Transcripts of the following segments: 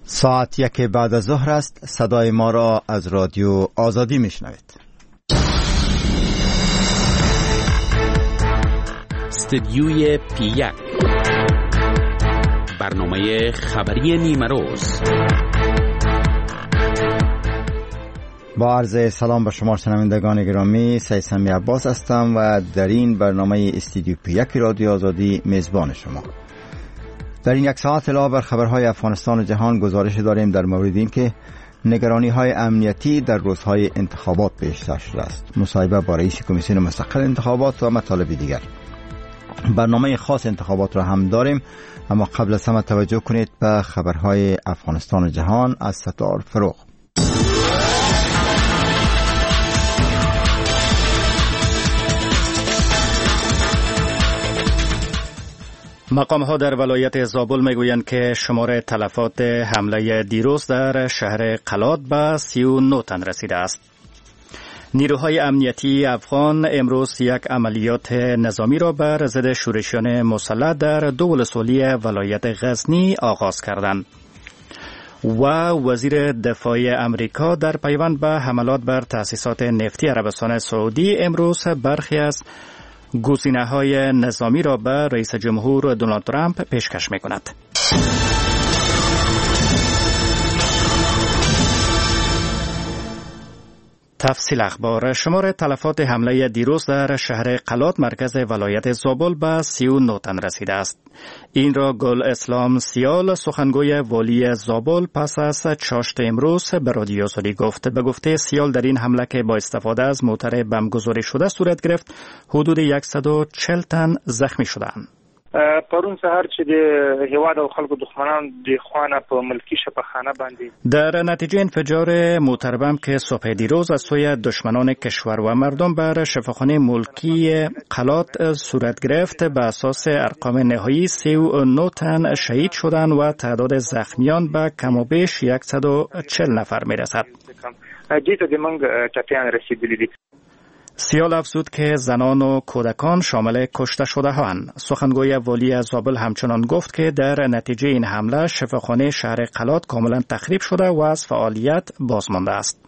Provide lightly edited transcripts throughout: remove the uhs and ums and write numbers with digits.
ساعت 1 بعد از ظهر است. صدای ما را از رادیو آزادی میشنوید. استدیوی پی1 برنامه خبری نیمروز. با عرض سلام به شما شنوندگان گرامی، سید سمی عباس هستم و در این برنامه استدیو پی1 رادیو آزادی میزبان شما. در این یک ساعت علاوه بر خبرهای افغانستان و جهان گزارش داریم در مورد این که نگرانی‌های امنیتی در روزهای انتخابات بیشتر شده است، مصاحبه با رئیس کمیسیون مستقل انتخابات و مطالب دیگر. برنامه خاص انتخابات را هم داریم، اما قبل از همه توجه کنید به خبرهای افغانستان و جهان از ستار فروغ. مقام‌ها در ولایت زابل میگویند که شمار تلفات حمله دیروز در شهر قلات به 39 تن رسیده است. نیروهای امنیتی افغان امروز یک عملیات نظامی را بر ضد شورشیان مسلح در دو ولسوالی ولایت غزنی آغاز کردند. و وزیر دفاع امریکا در پیوند به حملات بر تأسیسات نفتی عربستان سعودی امروز برخی از گزینه‌های نظامی را به رئیس جمهور دونالد ترامپ پیشکش می‌کند. تفصیل اخبار. شمار تلفات حمله دیروز در شهر قلات مرکز ولایت زابل به 39 تن رسیده است. این را گل اسلام سیال سخنگوی والی زابل پس از چاشت امروز به رادیو آزادی گفت. به گفته سیال در این حمله که با استفاده از موتر بمبگذاری شده صورت گرفت، حدود 140 تن زخمی شدند. پرون سهار چې د هیواد او خلکو دښمنان د خوانه په ملکی شفاخانه باندې در نتیجه انفجار موتر بم که صبح دیروز از سوی دشمنان کشور و مردم بر شفاخانه ملکی قلات صورت گرفت، به اساس ارقام نهایی 39 تن شهید شدند و تعداد زخمیان به کم و بیش 140 نفر میرسد. دیتا د منګ ټپیان رسیدلی دي. سیال افزود که زنان و کودکان شامل کشته شده هستند. سخنگوی والی زابل همچنان گفت که در نتیجه این حمله شفاخانه شهر قلات کاملا تخریب شده و از فعالیت باز مانده است.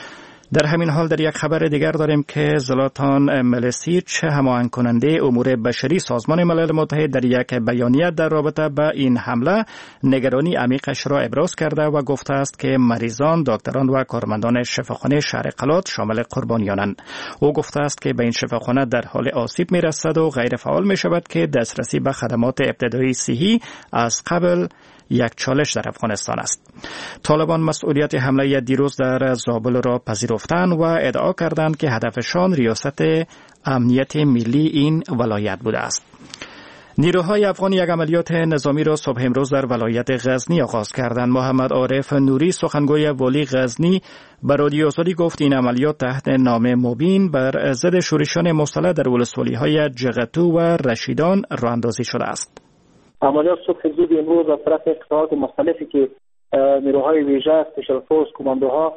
در همین حال در یک خبر دیگر داریم که زلاتان ملیسیچ، هماهنگ کننده امور بشری سازمان ملل متحد، در یک بیانیه در رابطه با این حمله نگرانی عمیقش را ابراز کرده و گفته است که مریضان، دکتران و کارمندان شفاخانه شهر قلات شامل قربانیانند. او گفته است که به این شفاخانه در حال آسیب می‌رسد و غیر فعال می‌شود که دسترسی به خدمات ابتدایی صحی از قبل یک چالش در افغانستان است. طالبان مسئولیت حمله دیروز در زابل را پذیرفتند و ادعا کردند که هدفشان ریاست امنیت ملی این ولایت بوده است. نیروهای افغان یک عملیات نظامی را صبح امروز در ولایت غزنی آغاز کردند. محمد عارف نوری، سخنگوی والی غزنی، به رادیو آزادی گفت این عملیات تحت نام مبین بر ضد شورشیان مسلح در ولسوالی‌های جغتو و رشیدان راه اندازی شده است. عملیات صبح زود امروز از طرف قطعات مختلفی که نیروهای ویژه، اسپیشل فورس، کماندوها،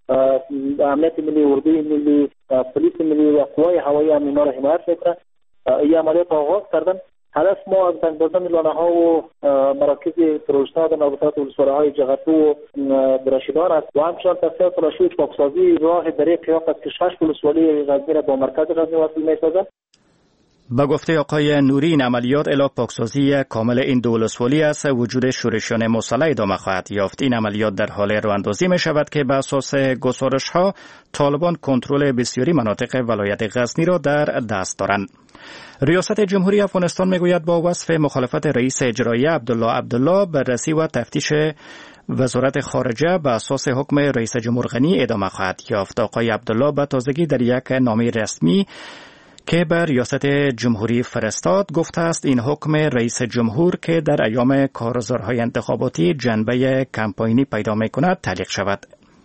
امنیت ملی، اردوی ملی، پلیس ملی و قوای هوایی اینا را حمایت میکنند. این عملیات آغاز کردن. هدف ما از زنگ زدن لانه‌ها و مراکز پروژه در نوبت ولسوالی‌های جغتو و رشیدان است و همچنین تصفیه تلاشی پاکسازی راه در قیاف است که 6 ولسوالی غزنی را با مرکز غزنی وصل می‌سازد. با گفته آقای نوری، این عملیات الی پاکسازی کامل این دو ولسوالی است. وجود شورشیان مسلح ادامه خواهد یافت. این عملیات در حال راه‌اندازی می شود که بر اساس گزارش‌ها طالبان کنترل بسیاری مناطق ولایت غزنی را در دست دارند. ریاست جمهوری افغانستان میگوید با وصف مخالفت رئیس اجرایی عبدالله بررسی و تفتیش وزارت خارجه به اساس حکم رئیس جمهور غنی ادامه خواهد یافت. آقای عبدالله به تازگی در یک نامه رسمی که بر ریاست جمهوری فرستاد گفته است این حکم رئیس جمهور که در ایام کارزارهای انتخاباتی جنبه کمپاینی پیدا می‌کند تعلیق شود.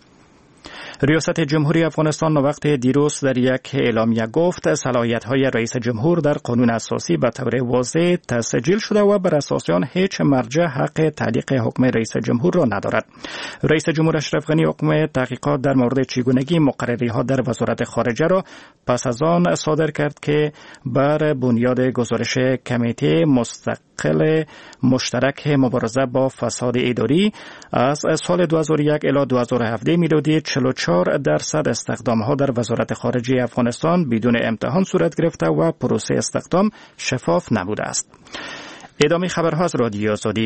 ریاست جمهوری افغانستان وقت دیروز در یک اعلامیه گفت صلاحیت‌های رئیس جمهور در قانون اساسی به طور واضح تسجیل شده و بر اساس آن هیچ مرجع حق تعلیق حکم رئیس جمهور را ندارد. رئیس جمهور اشرف غنی حکم تحقیقات در مورد چگونگی مقرری‌ها در وزارت خارجه را پس از آن صادر کرد که بر بنیاد گزارش کمیته مستقل مشترک مبارزه با فساد اداری از سال 2001 الی 2017 میلادی 44% استخدام‌ها در وزارت خارجه افغانستان بدون امتحان صورت گرفته و پروسه استخدام شفاف نبوده است. ادامه خبرها از رادیو آزادی.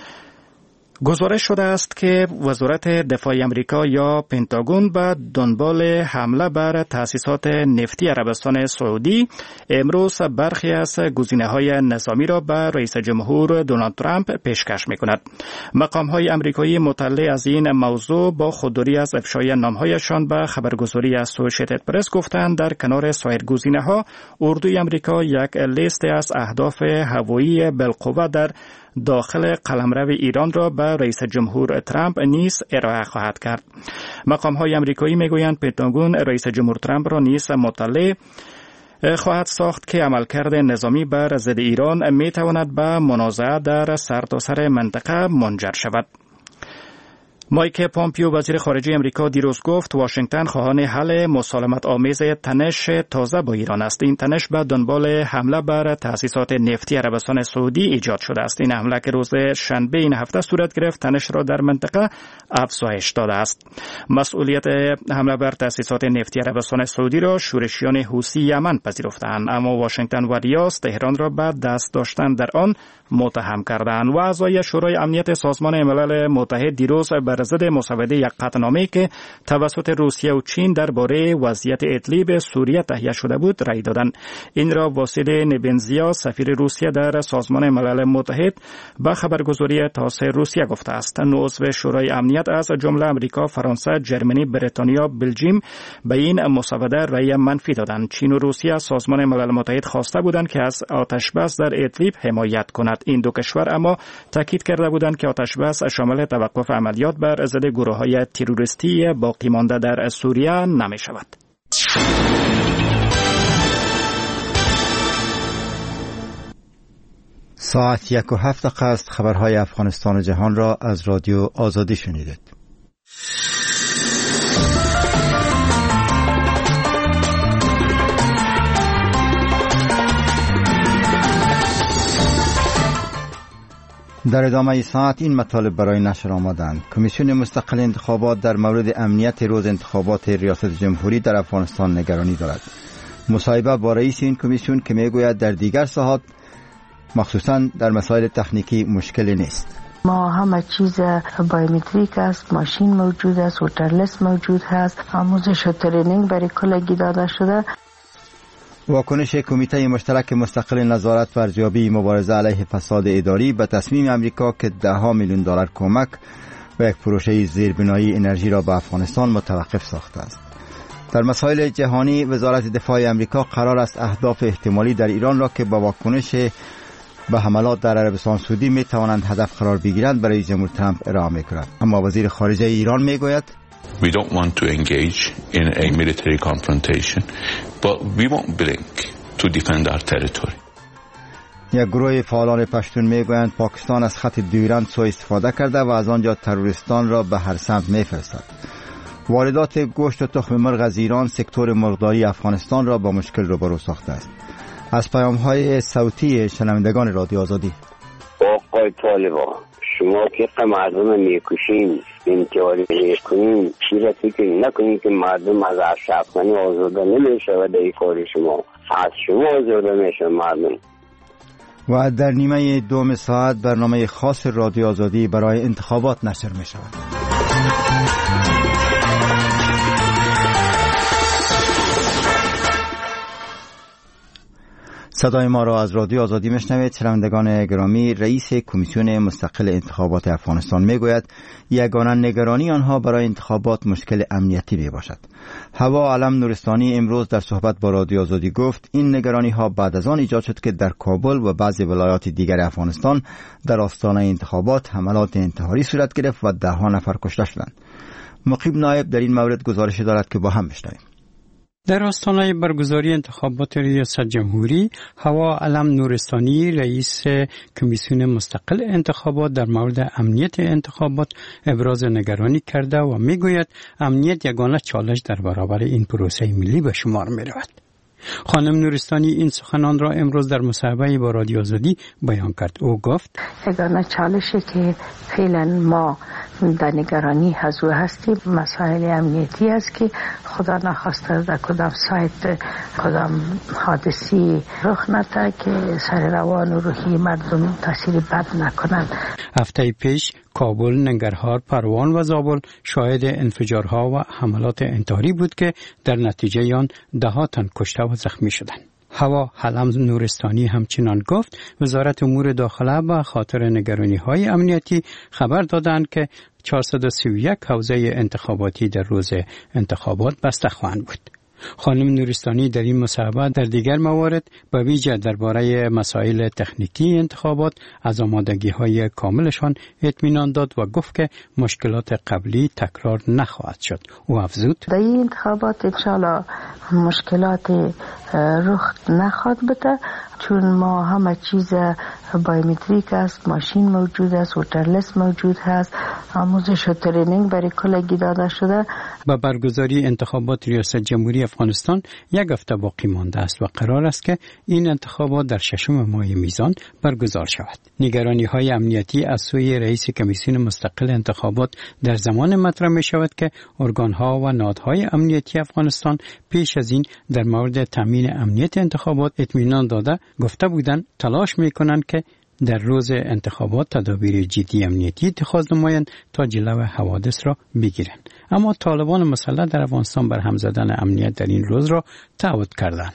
گزارش شده است که وزارت دفاع آمریکا یا پنتاگون به دنبال حمله بر تأسیسات نفتی عربستان سعودی امروز برخی از گزینه‌های نظامی را به رئیس جمهور دونالد ترامپ پیشکش می‌کند. مقام‌های آمریکایی مطلع از این موضوع با خودداری از افشای نام‌هایشان به خبرگزاری اسوسییتد پرس گفتند در کنار سایر گزینه‌ها اردوی آمریکا یک لیست از اهداف هوایی بالقوه در داخل قلمرو ایران را به رئیس جمهور ترامپ نیز ارائه خواهد کرد. مقام‌های آمریکایی میگویند پنتاگون رئیس جمهور ترامپ را نیز مطلع خواهد ساخت که عملکرد نظامی بر ضد ایران میتواند به منازعه در سرتاسر منطقه منجر شود. مایک پامپیو وزیر خارجه امریکا دیروز گفت واشنگتن خواهان حل مسالمت آمیز تنش تازه با ایران است. این تنش به دنبال حمله بر تأسیسات نفتی عربستان سعودی ایجاد شده است. این حمله که روز شنبه این هفته صورت گرفت تنش را در منطقه افزایش داده است. مسئولیت حمله بر تأسیسات نفتی عربستان سعودی را شورشیان حوثی یمن پذیرفتند، اما واشنگتن و ریاض تهران را به دست داشتن در آن متهم کردند. و اعضای شورای امنیت سازمان ملل متحد دیروز بر ضد مسوده یک قطعنامه‌ای که توسط روسیه و چین درباره وضعیت ادلیب سوریه تهیه شده بود رأی دادند. این را واسیل نبنزیا سفیر روسیه در سازمان ملل متحد به خبرگزاری تاس روسیه گفته است. عضو شورای امنیت از جمله امریکا، فرانسه، جرمنی، بریتانیا، بلژیم به این مسوده رأی منفی دادند. چین و روسیه از سازمان ملل متحد خواسته بودند که از آتشبس در ادلیب حمایت کند. این دو کشور اما تاکید کرده بودند که آتشبس شامل توقف عملیات بر ضد گروه‌های تروریستی باقی مانده در سوریه نمی شود. ساعت 1:07 است. خبرهای افغانستان و جهان را از رادیو آزادی شنیدید. در ادامه ساعت این مطالب برای نشر آمدند. کمیسیون مستقل انتخابات در مورد امنیت روز انتخابات ریاست جمهوری در افغانستان نگرانی دارد. مصاحبه با رئیس این کمیسیون که میگوید در دیگر ساحات مخصوصاً در مسائل تکنیکی مشکلی نیست. ما همه چیز بایومتریک است، ماشین موجود است، ووترلیست موجود هست، آموزش و ترینینگ برای کلگی داده شده. واکنش کمیته مشترک مستقل نظارت و ارزیابی مبارزه علیه فساد اداری به تصمیم امریکا که $10 میلیون کمک و یک پروژه زیربنایی انرژی را به افغانستان متوقف ساخته است. در مسائل جهانی وزارت دفاع امریکا قرار است اهداف احتمالی در ایران را که با واکنش به حملات در عربستان سعودی می توانند هدف قرار بگیرند برای جمهور ترامپ ارائه می‌کند. اما وزیر خارجه ایران میگوید We don't want to engage in a military confrontation, but we won't blink to defend our territory. یک گروه فعالان پشتون میگویند پاکستان از خط دیورند سوء استفاده کرده و از آنجا تروریستان را به هر سمت میفرستد. واردات گوشت و تخم مرغ از ایران سکتور مرغداری افغانستان را با مشکل روبرو ساخته است. از پیام‌های صوتی شنوندگان رادیو آزادی. آقای طالبان، شما که مردم میکشین، انتحاری میکنین، چی را فکر نکنین که مردم از اشراف‌خانه آزاده نمیشه و در کار شما از شما آزاده میشه مردم. و در نیمه دوم ساعت برنامه خاص رادیو آزادی برای انتخابات نشر می شود. صدای ما را از رادیو آزادی میشنوید. شنوندگان گرامی، رئیس کمیسیون مستقل انتخابات افغانستان میگوید یگانه نگرانی آنها برای انتخابات مشکل امنیتی می باشد. هوا علم نورستانی امروز در صحبت با رادیو آزادی گفت این نگرانی ها بعد از آن ایجاد شد که در کابل و بعضی ولایات دیگر افغانستان در آستانه انتخابات حملات انتحاری صورت گرفت و 10 نفر کشته شدند. مقیم نایب در این مورد گزارش دارد که با هم بشنویم. در آستانه برگزاری انتخابات ریاست جمهوری، هوا علم نورستانی رئیس کمیسیون مستقل انتخابات در مورد امنیت انتخابات ابراز نگرانی کرده و میگوید امنیت یگانه چالش در برابر این پروسه ملی به شمار می رود. خانم نورستانی این سخنان را امروز در مصاحبه با رادیو آزادی بیان کرد. او گفت یگانه چالشی که فعلا ما در نگرانی از او هستیم مسائل امنیتی است که خدا نخواسته در کدام سایت کدام حادثی رخ نده که سر روان و روحی مردم تاثیر بد نکنند. هفته پیش کابل، ننگرهار، پروان و زابل شاهد انفجارها و حملات انتحاری بود که در نتیجه آن ده‌ها تن کشته و زخمی شدند. هوا حلم نورستانی همچنان گفت وزارت امور داخله به خاطر نگرانی‌های امنیتی خبر دادند که 431 حوزه انتخاباتی در روز انتخابات بسته خواهند بود. خانم نورستانی در این مصاحبه در دیگر موارد به ویژه درباره مسائل تکنیکی انتخابات از آمادگی‌های کاملشان اطمینان داد و گفت که مشکلات قبلی تکرار نخواهد شد. او افزود در این انتخابات انشالله مشکلات رخ نخواهد بده چون ما همه چیز بایومتریک است، ماشین موجود است، ووترلس موجود هست، آموزش و ترینینگ برای کلگی داده شده. با برگزاری انتخابات ریاست جمهوری افغانستان یک هفته باقی مانده است و قرار است که این انتخابات در 6 ماه میزان برگزار شود. نگرانی‌های امنیتی از سوی رئیس کمیسیون مستقل انتخابات در زمان مطرح می شود که ارگان‌ها و نهادهای امنیتی افغانستان پیش از این در مورد تامین امنیت انتخابات اطمینان داده گفته بودند تلاش می‌کنند که در روز انتخابات تدابیر جدی امنیتی اتخاذ نمایند تا جلو حوادث را بگیرند. اما طالبان مسلح در افغانستان بر هم زدن امنیت در این روز را تعهد کردند.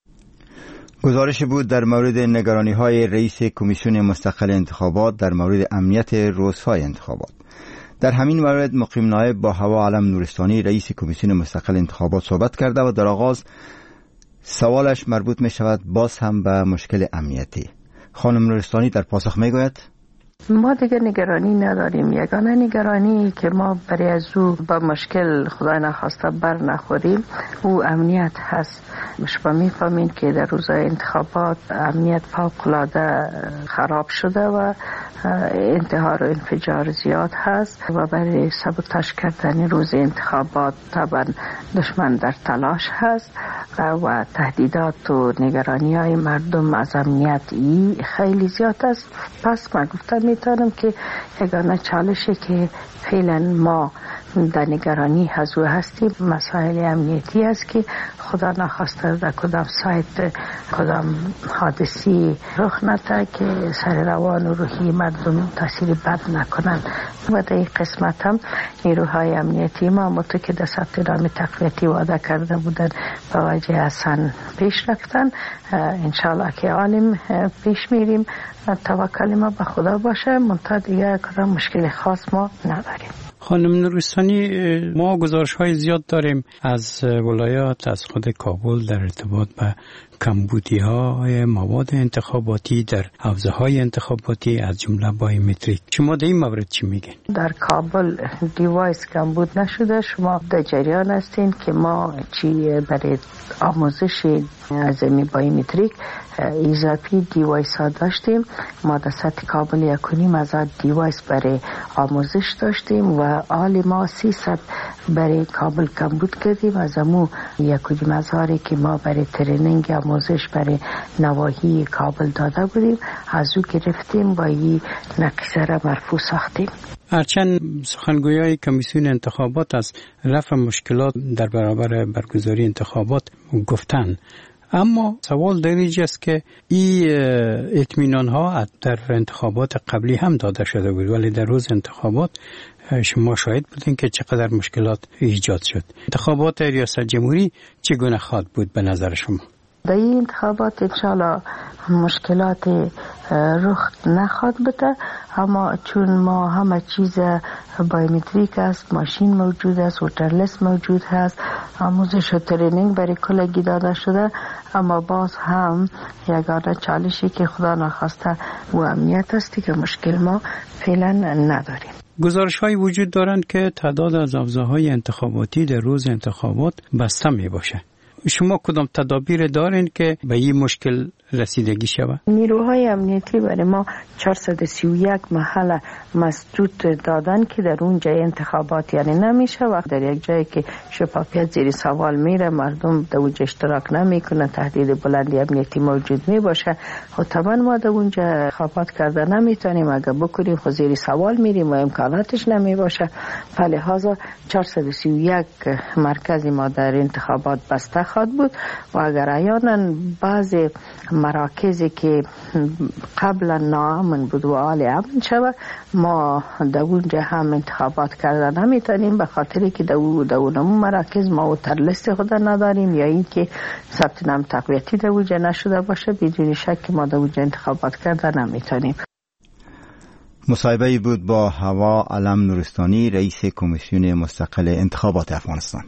گزارش بود در مورد نگرانی‌های رئیس کمیسیون مستقل انتخابات در مورد امنیت روزهای انتخابات. در همین مورد مقیم نایب با هوا علم نورستانی رئیس کمیسیون مستقل انتخابات صحبت کرده و در آغاز سوالش مربوط می شود باز هم به مشکل امنیتی. خانم نورستانی در پاسخ می گوید ما دیگه نگرانی نداریم. یگانه نگرانی که ما برای از او با مشکل خدای نخواسته بر نخوریم او امنیت هست. شما میفهمین که در روزهای انتخابات امنیت فوق‌العاده خراب شده و انتحار و انفجار زیاد هست و برای سابوتاژ کردن روز انتخابات طبعا دشمن در تلاش هست و تهدیدات و نگرانی های مردم از امنیت خیلی زیاد است. پس من گفتم میتونم که یگانه چالشی که فعلا ما در نگرانی از او هستیم مسائل امنیتی است که خدا نخواسته در کدام سایت کدام حادثی رخ نده که سر روان و روحی مردم تاثیر بد نکنند و در این قسمت هم نیروهای امنیتی ما مطور که در ثبت نام تقویتی وعده کرده بودن با وجه حسن پیش رفتن. انشاءالله که عالم پیش میریم. توکل ما به خدا باشه. منتها دیگه کدام مشکل خاص ما نداریم. خانم نورستانی ما گزارش‌های زیاد داریم از ولایات از خود کابل در ارتباط به کمبودی‌های مواد انتخاباتی در حوزه‌های انتخاباتی از جمله بایومتریک. شما در این مورد چی میگین؟ در کابل دیوایس کمبود نشده. شما در جریان هستین که ما چی برای آموزش از بایومتریک اضافی دیوایس ها داشتیم. ما در سطح کابل 1.5 دیوایس برای آموزش داشتیم و آل ما 300 برای کابل کمبود کردیم. از امو 1.5 که ما برای ترینینگ آموزش برای نواحی کابل داده بودیم از او گرفتیم و این نقشه را مرفوع ساختیم. هرچند سخنگویای کمیسیون انتخابات از رفع مشکلات در برابر برگزاری انتخابات گفتن، اما سوال در اینجا است که این اطمینان ها در انتخابات قبلی هم داده شده بود ولی در روز انتخابات شما شاهد بودین که چقدر مشکلات ایجاد شد. انتخابات ریاست جمهوری چگونه خواهد بود به نظر شما؟ در این انتخابات انشاءالله مشکلات رخ نخواهد بده اما چون ما همه چیز بایومتریک است، ماشین موجود است، ووترلس موجود هست، آموزش و ترینینگ برای کلگی داده شده، اما باز هم یگانه چالشی که خدا نخواسته و امنیت است که مشکل ما فعلا نداریم. گزارش‌های وجود دارند که تعداد از حوزه‌های انتخاباتی در روز انتخابات بسته می باشه. شما کدام تدابیر دارین که به این مشکل رسیدگی شود. نیروهای امنیتی برای ما 431 محل مسدود دادن که در اون جای انتخابات یعنی نمیشه و در یک جایی که شفافیت زیر سوال میره، مردم در اونجا اشتراک نمیکنه، تهدید بلندی امنیتی موجود میباشه، خب طبعا ما در اونجا انتخابات کرده نمیتونیم. اگر بکنیم خب زیر سوال میریم و امکاناتش نمیباشه. فلهذا 431 مرکز ما در انتخابات بسته خواهد بود و اگر احیانا بعض مراکزی که قبلا ناامن بود و حال امن شود، ما در اونجا هم انتخابات کرده نمیتونیم به خاطری که در اونمون مراکز ما ترلست خود نداریم یا اینکه ثبت نام تقویتی در اونجا نشده باشه. بدون شک ما در اونجا انتخابات کرده نمیتونیم. مصاحبه‌ای بود با هوا علم نورستانی، رئیس کمیسیون مستقل انتخابات افغانستان.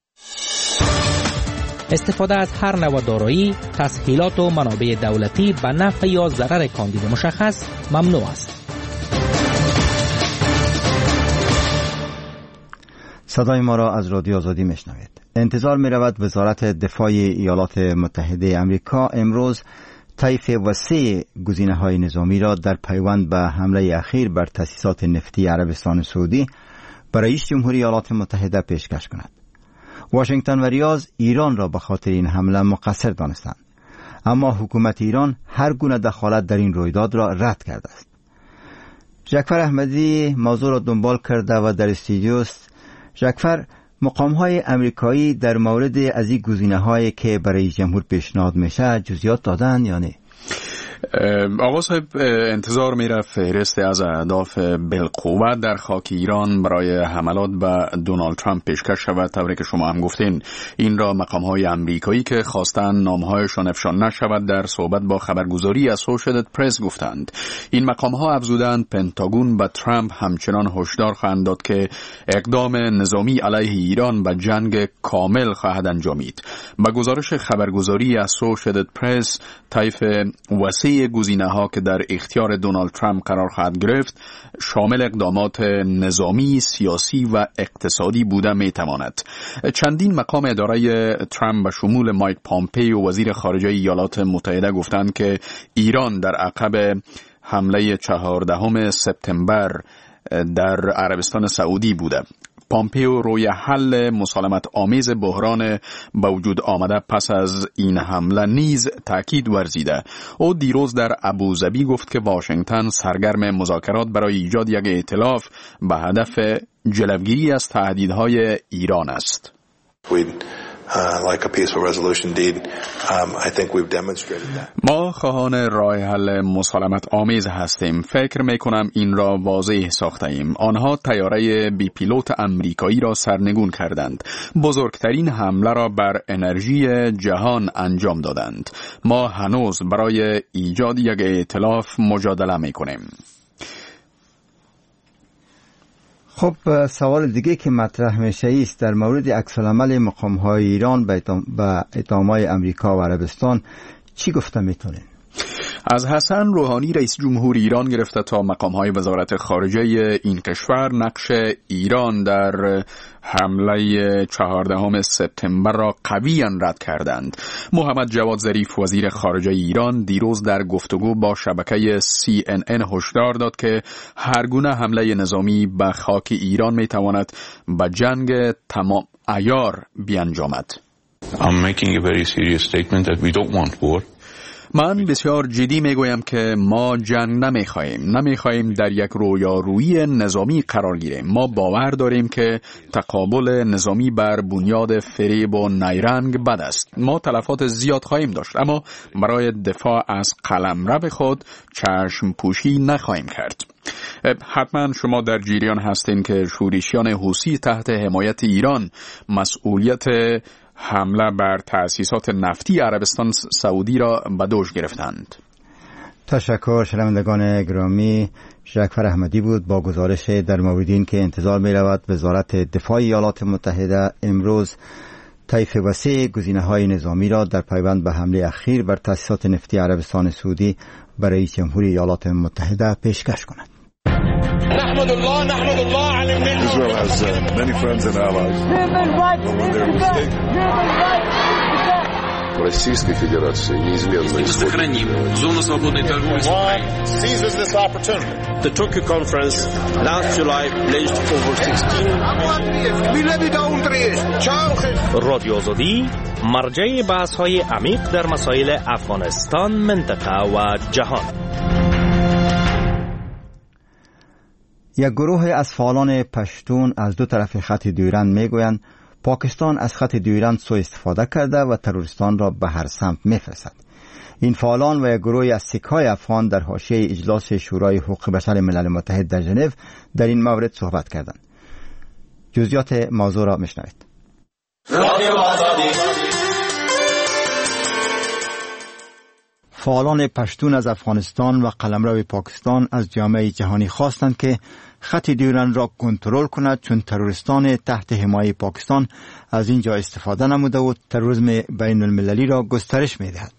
استفاده از هر نوع دارایی، تسهیلات و منابع دولتی به نفع یا ضرر کاندید مشخص ممنوع است. صدای ما را از رادیو آزادی میشنوید. انتظار می رود وزارت دفاع ایالات متحده امریکا امروز طیف وسیع گزینه‌های نظامی را در پیوند به حمله اخیر بر تأسیسات نفتی عربستان سعودی برای رئیس جمهوری ایالات متحده پیشکش کند. واشنگتن و ریاض ایران را به خاطر این حمله مقصر دانستند، اما حکومت ایران هر گونه دخالت در این رویداد را رد کرده است. جعفر احمدی موضوع را دنبال کرده و در استودیو است. جعفر، مقام‌های امریکایی در مورد از این گزینه‌هایی که برای جمهور پیشنهاد میشه جزئیات دادن یا نه؟ آقا صاحب، انتظار میره فهرست از اهداف بالقوه در خاک ایران برای حملات به دونالد ترامپ پیشکش شود. طوری که شما هم گفتین این را مقام‌های امریکایی که خواستن نام‌هایشان افشا نشود در صحبت با خبرگزاری اسوشییتد پرس گفتند. این مقام‌ها افزودند پنتاگون به ترامپ همچنان هشدار خواهند داد که اقدام نظامی علیه ایران به جنگ کامل خواهد انجامید. با گزارش خبرگزاری اسوشییتد پرس، طیف وسیع گزینه‌ها که در اختیار دونالد ترامپ قرار خواهد گرفت شامل اقدامات نظامی، سیاسی و اقتصادی بوده میتواند. چندین مقام اداره ترامپ به شمول مایک پامپیو وزیر خارجه ایالات متحده گفتند که ایران در عقب حمله 14 سپتامبر در عربستان سعودی بوده. پامپیو روی حل مسالمت آمیز بحران به وجود آمده پس از این حمله نیز تاکید ورزیده. او دیروز در ابوظبی گفت که واشنگتن سرگرم مذاکرات برای ایجاد یک ائتلاف به هدف جلوگیری از تهدیدهای ایران است. Like a peaceful resolution deed. I think we've demonstrated that. ما خواهان راه حل مسالمت آمیز هستیم. فکر میکنم این را واضح ساخته ایم. آنها طیاره بی پیلوت امریکایی را سرنگون کردند. بزرگترین حمله را بر انرژی جهان انجام دادند. ما هنوز برای ایجاد یک ائتلاف مجادله میکنیم. خب، سوال دیگه که مطرح میشه است در مورد عکس‌العمل مقام‌های ایران به اتهامات امریکا و عربستان چی گفته میتونین؟ از حسن روحانی رئیس جمهور ایران گرفته تا مقام‌های وزارت خارجه این کشور نقش ایران در حمله 14 سپتامبر را قویاً رد کردند. محمد جواد ظریف وزیر خارجه ایران دیروز در گفتگو با شبکه CNN هشدار داد که هر گونه حمله نظامی به خاک ایران میتواند به جنگ تمام عیار بیانجامد. I'm making a very serious statement that we don't want war. من بسیار جدی میگویم که ما جنگ نمیخواهیم در یک رویارویی نظامی قرار گیریم. ما باور داریم که تقابل نظامی بر بنیاد فریب و نیرنگ بد است. ما تلفات زیاد خواهیم داشت، اما برای دفاع از قلمرو خود چشم پوشی نخواهیم کرد. حتما شما در جریان هستین که شورشیان حوثی تحت حمایت ایران مسئولیت حمله بر تأسیسات نفتی عربستان سعودی را به دوش گرفتند. تشکر شنوندگان گرامی. جعفر احمدی بود با گزارش در مورد این که انتظار می رود وزارت دفاع ایالات متحده امروز طیف وسیع گزینه‌های نظامی را در پیوند به حمله اخیر بر تأسیسات نفتی عربستان سعودی برای رئیس جمهوری ایالات متحده پیشکش کند. Israel has many friends and allies. When there are mistakes, Российской Федерации неизменно сохраним зону свободной торговли с Украиной. The Tokyo conference last July pledged over 16 رادیو آزادی مرجع بحث‌های عمیق در مسائل افغانستان، منطقه و جهان. یک گروه از فعالان پشتون از دو طرف خط دیورند میگویند پاکستان از خط دیورند سوء استفاده کرده و تروریستان را به هر سمت میفرستد. این فعالان و یک گروه از سیک‌های افغان در حاشیه اجلاس شورای حقوق بشر ملل متحد در ژنو در این مورد صحبت کردند. جزئیات موضوع را میشنوید. فعالان پشتون از افغانستان و قلمرو پاکستان از جامعه جهانی خواستند که خط دیورند را کنترل کند، چون تروریستان تحت حمایت پاکستان از اینجا استفاده نموده و تروریسم بین المللی را گسترش می‌دهد.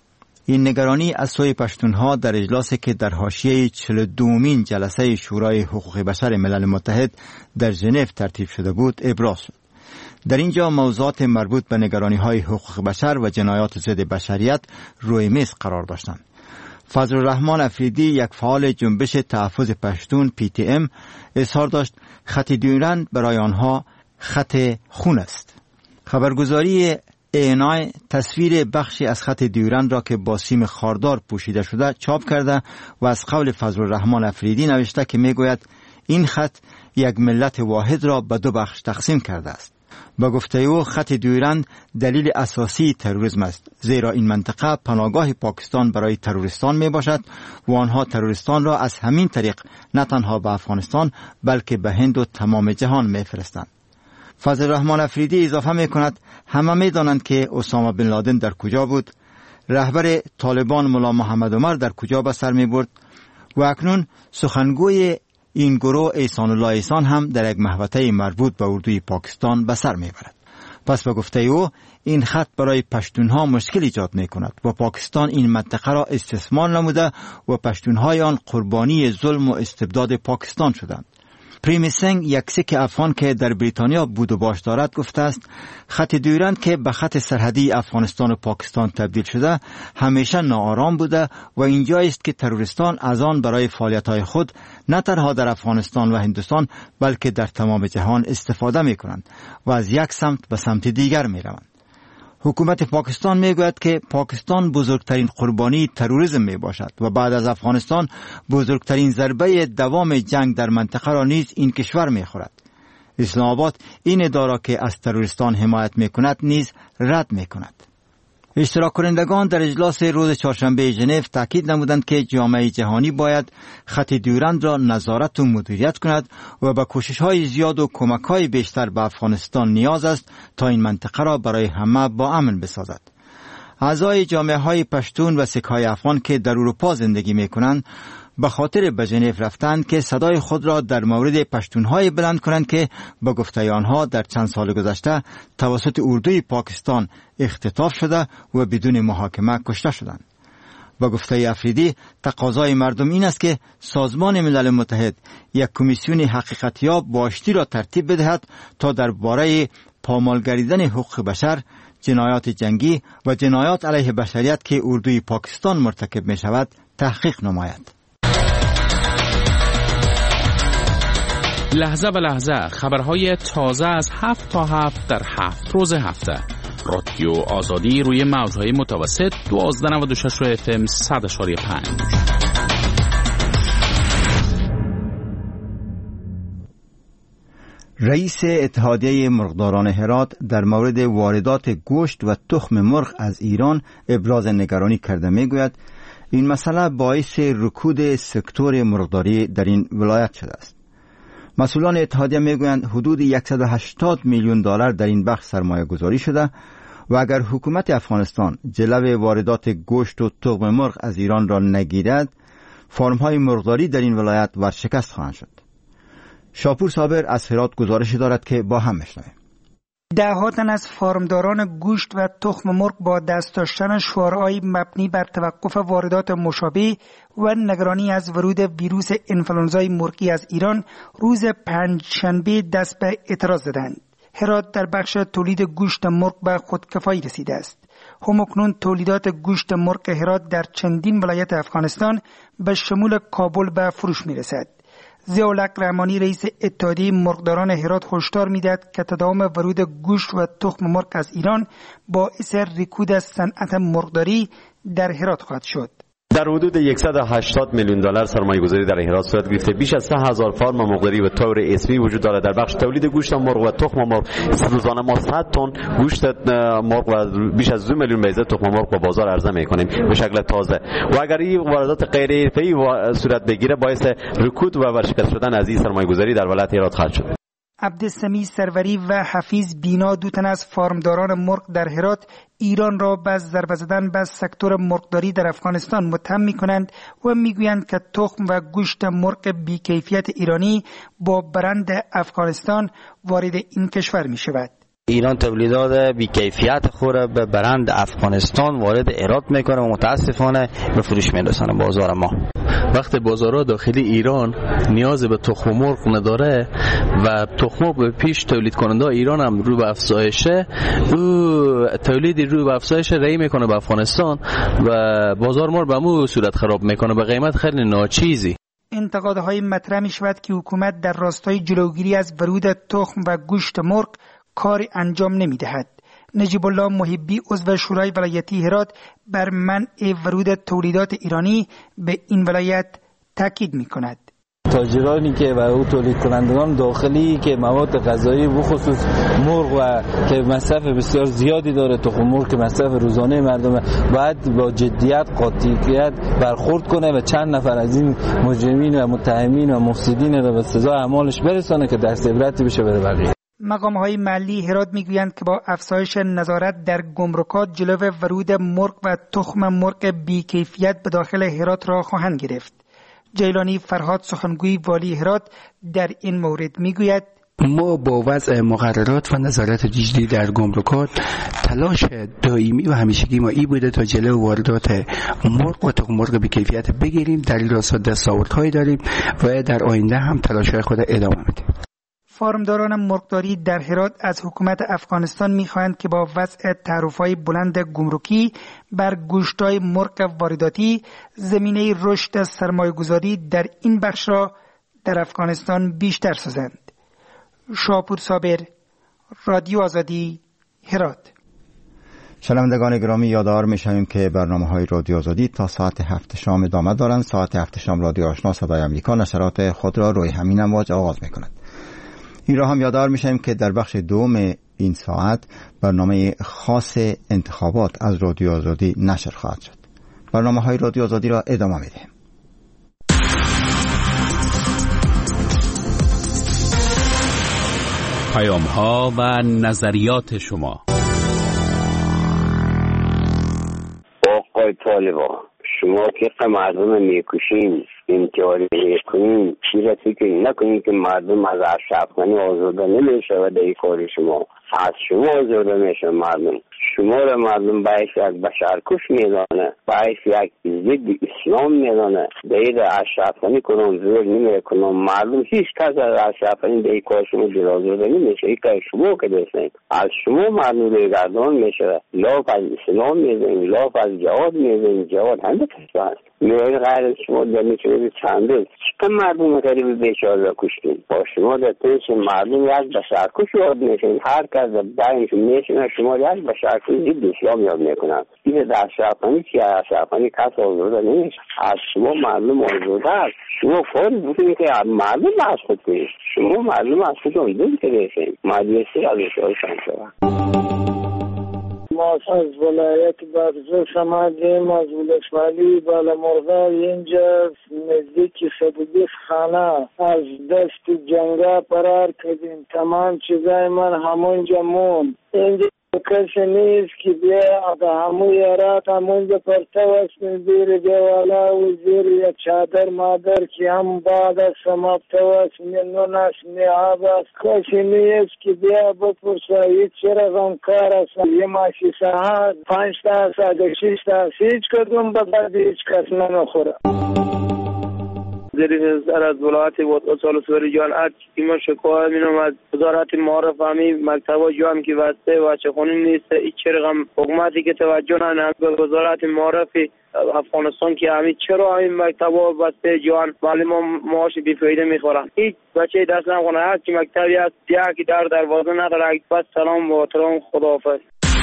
این نگرانی از سوی پشتونها در اجلاسی که در حاشیه 42مین جلسه شورای حقوق بشر ملل متحد در ژنو ترتیب شده بود ابراز شد. در اینجا موضوعات مربوط به نگرانی‌های حقوق بشر و جنایات ضد بشریت روی میز قرار داشتند. فضل الرحمن افریدی، یک فعال جنبش تحفظ پشتون PTM، اظهار داشت خط دیورند برای آنها خط خون است. خبرگزاری ANI تصویر بخشی از خط دیورند را که با سیم خاردار پوشیده شده چاپ کرده و از قول فضل الرحمن افریدی نوشته که میگوید این خط یک ملت واحد را به دو بخش تقسیم کرده است. با گفته او خط دیورند دلیل اساسی تروریسم است، زیرا این منطقه پناهگاه پاکستان برای تروریستان می باشد و آنها تروریستان را از همین طریق نه تنها به افغانستان بلکه به هند و تمام جهان می فرستند. فضل الرحمن افریدی اضافه می کند همه می دانند که اسامه بن لادن در کجا بود، رهبر طالبان ملا محمد عمر در کجا به سر می برد و اکنون سخنگوی این گروه احسان الله احسان هم در یک محوطه مربوط به اردوی پاکستان به سر میبرد. پس به گفته او این خط برای پشتونها مشکل ایجاد میکند و پاکستان این منطقه را استثمار نموده و پشتونهای آن قربانی ظلم و استبداد پاکستان شدند. پریمی سنگ، یک سیک افغان که در بریتانیا بود و باش دارد، گفته است خط دیورند که به خط سرحدی افغانستان و پاکستان تبدیل شده همیشه ناآرام بوده و اینجایی است که تروریستان از آن برای فعالیت‌های خود نه تنها در افغانستان و هندوستان بلکه در تمام جهان استفاده می‌کنند و از یک سمت به سمت دیگر می‌روند. حکومت پاکستان میگوید که پاکستان بزرگترین قربانی تروریسم می باشد و بعد از افغانستان بزرگترین ضربه دوام جنگ در منطقه را نیز این کشور می خورد. اسلام آباد این اداره که از تروریستان حمایت می کند نیز رد می کند. اشتراک کنندگان در اجلاس روز چهارشنبه ژنو تاکید نمودند که جامعه جهانی باید خط دیورند را نظارت و مدیریت کند و با کوشش‌های زیاد و کمک‌های بیشتر به افغانستان نیاز است تا این منطقه را برای همه با امن بسازد. اعضای جامعه‌های پشتون و سیک‌های افغان که در اروپا زندگی می‌کنند به خاطر به ژنو رفتند که صدای خود را در مورد پشتون‌های بلند کنند که با گفته آنها در چند سال گذشته توسط اردوی پاکستان اختطاف شده و بدون محاکمه کشته شدند. با گفته افریدی تقاضای مردم این است که سازمان ملل متحد یک کمیسیون حقیقتیاب باشتی را ترتیب بدهد تا درباره پامال گردیدن حقوق بشر، جنایات جنگی و جنایات علیه بشریت که اردوی پاکستان مرتکب می شود تحقیق نماید. لحظه به لحظه خبرهای تازه از 7 تا 7 در 7 روز هفته. رادیو آزادی روی موجهای متوسط 1296 FM 100.5. رئیس اتحادیه مرغداران هرات در مورد واردات گوشت و تخم مرغ از ایران ابراز نگرانی کرده میگوید این مسئله باعث رکود سکتور مرغداری در این ولایت شده است. مسئولان اتحادیه میگویند حدود 180 میلیون دلار در این بخش سرمایه گذاری شده و اگر حکومت افغانستان جلو واردات گوشت و تخم مرغ از ایران را نگیرد، فرم‌های مرغداری در این ولایت ورشکست خواهند شد. شاپور صابر از هرات گزارش دارد که با هم میشنویم. ده‌ها تن از فارمداران گوشت و تخم مرغ با دست داشتن شعارهای مبنی بر توقف واردات مشابه و نگرانی از ورود ویروس انفلوئنزای مرغی از ایران روز پنجشنبه دست به اعتراض زدند. هرات در بخش تولید گوشت مرغ به خودکفایی رسیده است. همکنون تولیدات گوشت مرغ هرات در چندین ولایت افغانستان به شمول کابل به فروش میرسد. ضیاءالحق رحمانی رئیس اتحادیه مرغداران هرات هشدار میدهد که تداوم ورود گوشت و تخم مرغ از ایران باعث رکود صنعت مرغداری در هرات خواهد شد. در حدود $180 میلیون سرمایه‌گذاری در هرات صورت گرفته. بیش از 3000 فارم مرغداری به طور اسمی وجود دارد. در بخش تولید گوشت مرغ و تخم مرغ روزانه ما 100 تن گوشت مرغ و بیش از 2 میلیون بیضه تخم مرغ به بازار عرضه می‌کنیم به شکل تازه. و اگر این واردات غیر حرفه‌ای صورت بگیره باعث رکود و ورشکست شدن از این سرمایه‌گذاری در ولایت هرات خواهد شد. عبدالسمیع سروری و حفیظ بینا دو تن از فارمداران مرغ در هرات ایران را به ضربه زدن به سکتور مرغداری در افغانستان متهم می‌کنند و می‌گویند که تخم و گوشت مرغ بی‌کیفیت ایرانی با برند افغانستان وارد این کشور می‌شود. ایران تولیدات بی‌کیفیت خود به برند افغانستان وارد هرات میکنه و متاسفانه به فروش میرسونه بازار ما. وقتی بازارها داخلی ایران نیاز به تخم مرغ نداره و تخم مرغ به پیش تولید کننده ایران هم رو به افزایشه، او تولیدی رو به افزایش رای میکنه به افغانستان و بازار ما رو به مو صورت خراب میکنه به قیمت خیلی ناچیزی. انتقادهای مطرح میشود که حکومت در راستای جلوگیری از ورود تخم و گوشت مرغ کاری انجام نمیدهد. نجیب الله محبی عضو شورای ولایتی هرات بر منع ورود تولیدات ایرانی به این ولایت تاکید می‌کند. تاجرانی که و او تولید کنندگان داخلی که مواد غذایی بخصوص مرغ و که مصرف بسیار زیادی داره، تخم مرغ که مصرف روزانه مردم، باید با جدیت قاطعیت برخورد کنه و چند نفر از این مجرمین و متهمین و مفسدین را به سزای اعمالش برسانه که درس عبرتی بشه برای بقیه. مقام‌های محلی هرات می‌گویند که با افزایش نظارت در گمرکات جلو ورود مرغ و تخم مرغ بی‌کیفیت به داخل هرات را خواهند گرفت. جیلانی فرهاد سخنگوی والی هرات در این مورد می‌گوید ما با وضع مقررات و نظارت جدی در گمرکات تلاش دائمی و همیشگی ما ای بوده تا جلو واردات مرغ و تخم مرغ بی‌کیفیت بگیریم. در این راستا دستاوردهایی داریم و در آینده هم تلاش‌های خود ادامه میدیم. فارمداران مرغداری در هرات از حکومت افغانستان می‌خواهند که با وضع تعرفه‌های بلند گمرکی بر گوشت‌های مرغ وارداتی زمینه رشد سرمایه‌گذاری در این بخش را در افغانستان بیشتر سازند. شاپور صابر، رادیو آزادی، هرات. شنوندگان گرامی، یادآور می‌شویم که برنامه‌های رادیو آزادی تا ساعت 7 شام ادامه دارند. ساعت 7 شام رادیو آشنا صدای آمریکا نشرات خود را روی همین امواج آغاز می‌کند. این را هم یادآور می‌شویم که در بخش دوم این ساعت برنامه خاص انتخابات از رادیو آزادی نشر خواهد شد. برنامه‌های رادیو آزادی را ادامه می‌دهیم. پیام‌ها و نظریات شما. آقای طالبان، شما که مردم میکشین، انتحاری میکنین، چی را فکر نکنین که مردم از اشراف‌خانی آزاده نمیشه و در کار شما از شما آزاده میشه. شما را مردم باعث یک بشرکش میدانه، باعث یک ضد اسلام میدانه. در اشراف‌خانی کنم زور نمیکنم. مردم هیچ کس از اشراف‌خانی در کار شما دل آزاده نمیشه. این کار شما که دستین از شما مردم دلگردان میشه. لاف از اسلام میزنین، لاف از جهاد میزنین. جهاد همه کس هست. میگه غیر شما در میشه چند روز چقدر مردم غریب بیچاره کشتین. با شما در پیش مردم یک بشرکش یاد میشین. هر کس باینش میشینه شما یک بشرکش ضد اسلام یاد میکنن. این در اشراف‌خانی چی اشراف‌خانی کس آزاده نمیشه. از شما مردم آزاده است. شما کاری بکنید که مردم از خود کنید. شما مردم از خودتون دل کردین. مدرسه از شما شما ما از ولایت برزوش آمدیم، از ولسوالی بالامرغ. اینجا نزدیک 120 خانه از دست جنگا فرار کردیم. تمام چیزای من همونجا موند. اینجا کسی نیست که بیا همون یارات همونجا پرتو است زیر دیوالا و زیر یا چادر مادر که هم بعد از سماپتو است نون است آب است. کسی نیست که بیا بپرسه هیچ چرا غمکار است. یه ماشی ساعت 5 تا 6 تا هیچ کدوم به بعد هیچ کس نمیخوره. زیر سر از ولایت سالسوری جان ات ایمان شکایت مینم از وزارت معارف همی مکتبا جان که واسطه بچه خونی نیست هیچ رقم حکومتی که توجه نداره به وزارت معارف افغانستان که همین چرا این مکتبا واسطه جان معلم معاش بیفایده میخورن هیچ بچه دست نکنه هر کی مکتبی است یکی در دروازه نداره. بس سلام و احترام، خداحافظ.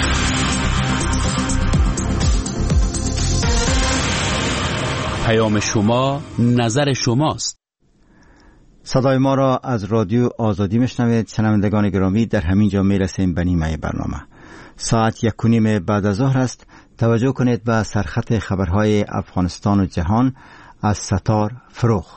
پیام شما نظر شماست. صدای ما را از رادیو آزادی میشنوید. شنوندگان گرامی، در همین جا میرسیم به نیمه برنامه. ساعت 1:30 بعد از ظهر است. توجه کنید به سرخط خبرهای افغانستان و جهان از ستار فروغ.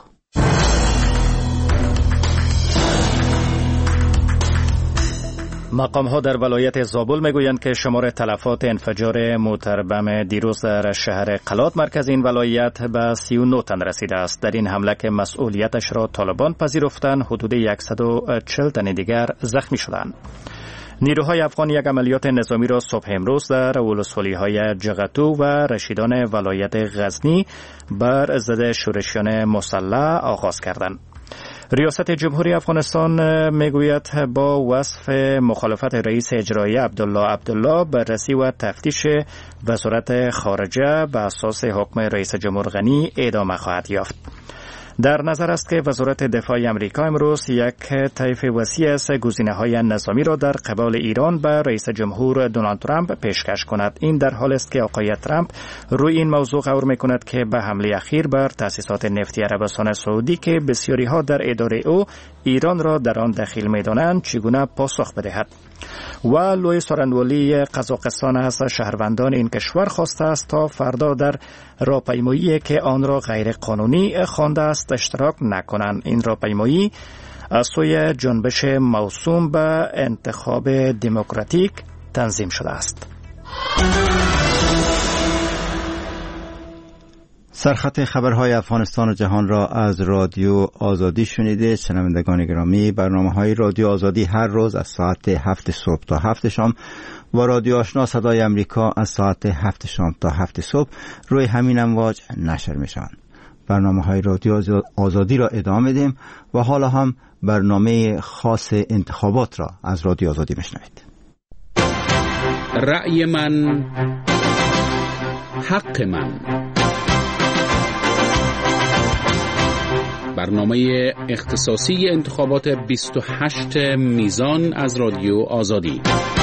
مقام ها در ولایت زابل میگویند که شمار تلفات انفجار موتر بم دیروز در شهر قلات مرکز این ولایت به 39 تن رسیده است. در این حمله که مسئولیتش را طالبان پذیرفتند، حدود 140 تن دیگر زخمی شدند. نیروهای افغان یک عملیات نظامی را صبح امروز در ولسوالی‌های جغتو و رشیدان ولایت غزنی بر ضد شورشیان مسلح آغاز کردند. ریاست جمهوری افغانستان میگوید با وصف مخالفت رئیس اجرایی عبدالله بررسی و تفتیش وزارت خارجه به اساس حکم رئیس جمهور غنی ادامه خواهد یافت. در نظر است که وزارت دفاع امریکا امروز یک طیف وسیع از گزینه‌های نظامی را در قبال ایران به رئیس جمهور دونالد ترامپ پیشکش کند. این در حالی است که آقای ترامپ روی این موضوع غور می‌کند که به حمله اخیر بر تأسیسات نفتی عربستان سعودی که بسیاری‌ها در اداره او ایران را در آن دخیل می‌دانند چگونه پاسخ بدهد. و لوی سارنوالی قزاقستان از شهروندان این کشور خواسته است تا فردا در راهپیمایی که آن را غیر قانونی خوانده است اشتراک نکنند. این راهپیمایی از سوی جنبش موسوم به انتخاب دموکراتیک تنظیم شده است. سرخط خبرهای افغانستان و جهان را از رادیو آزادی شنیده. شنوندگان گرامی، برنامه‌های رادیو آزادی هر روز از ساعت 7 صبح تا 7 شام و رادیو آشنا صدای امریکا از ساعت 7 شام تا 7 صبح روی همین امواج نشر می‌شوند. برنامه‌های رادیو آزادی را ادامه می‌دیم و حالا هم برنامه خاص انتخابات را از رادیو آزادی می‌شنوید. رأی من حق من، برنامه اختصاصی انتخابات 28 میزان از رادیو آزادی.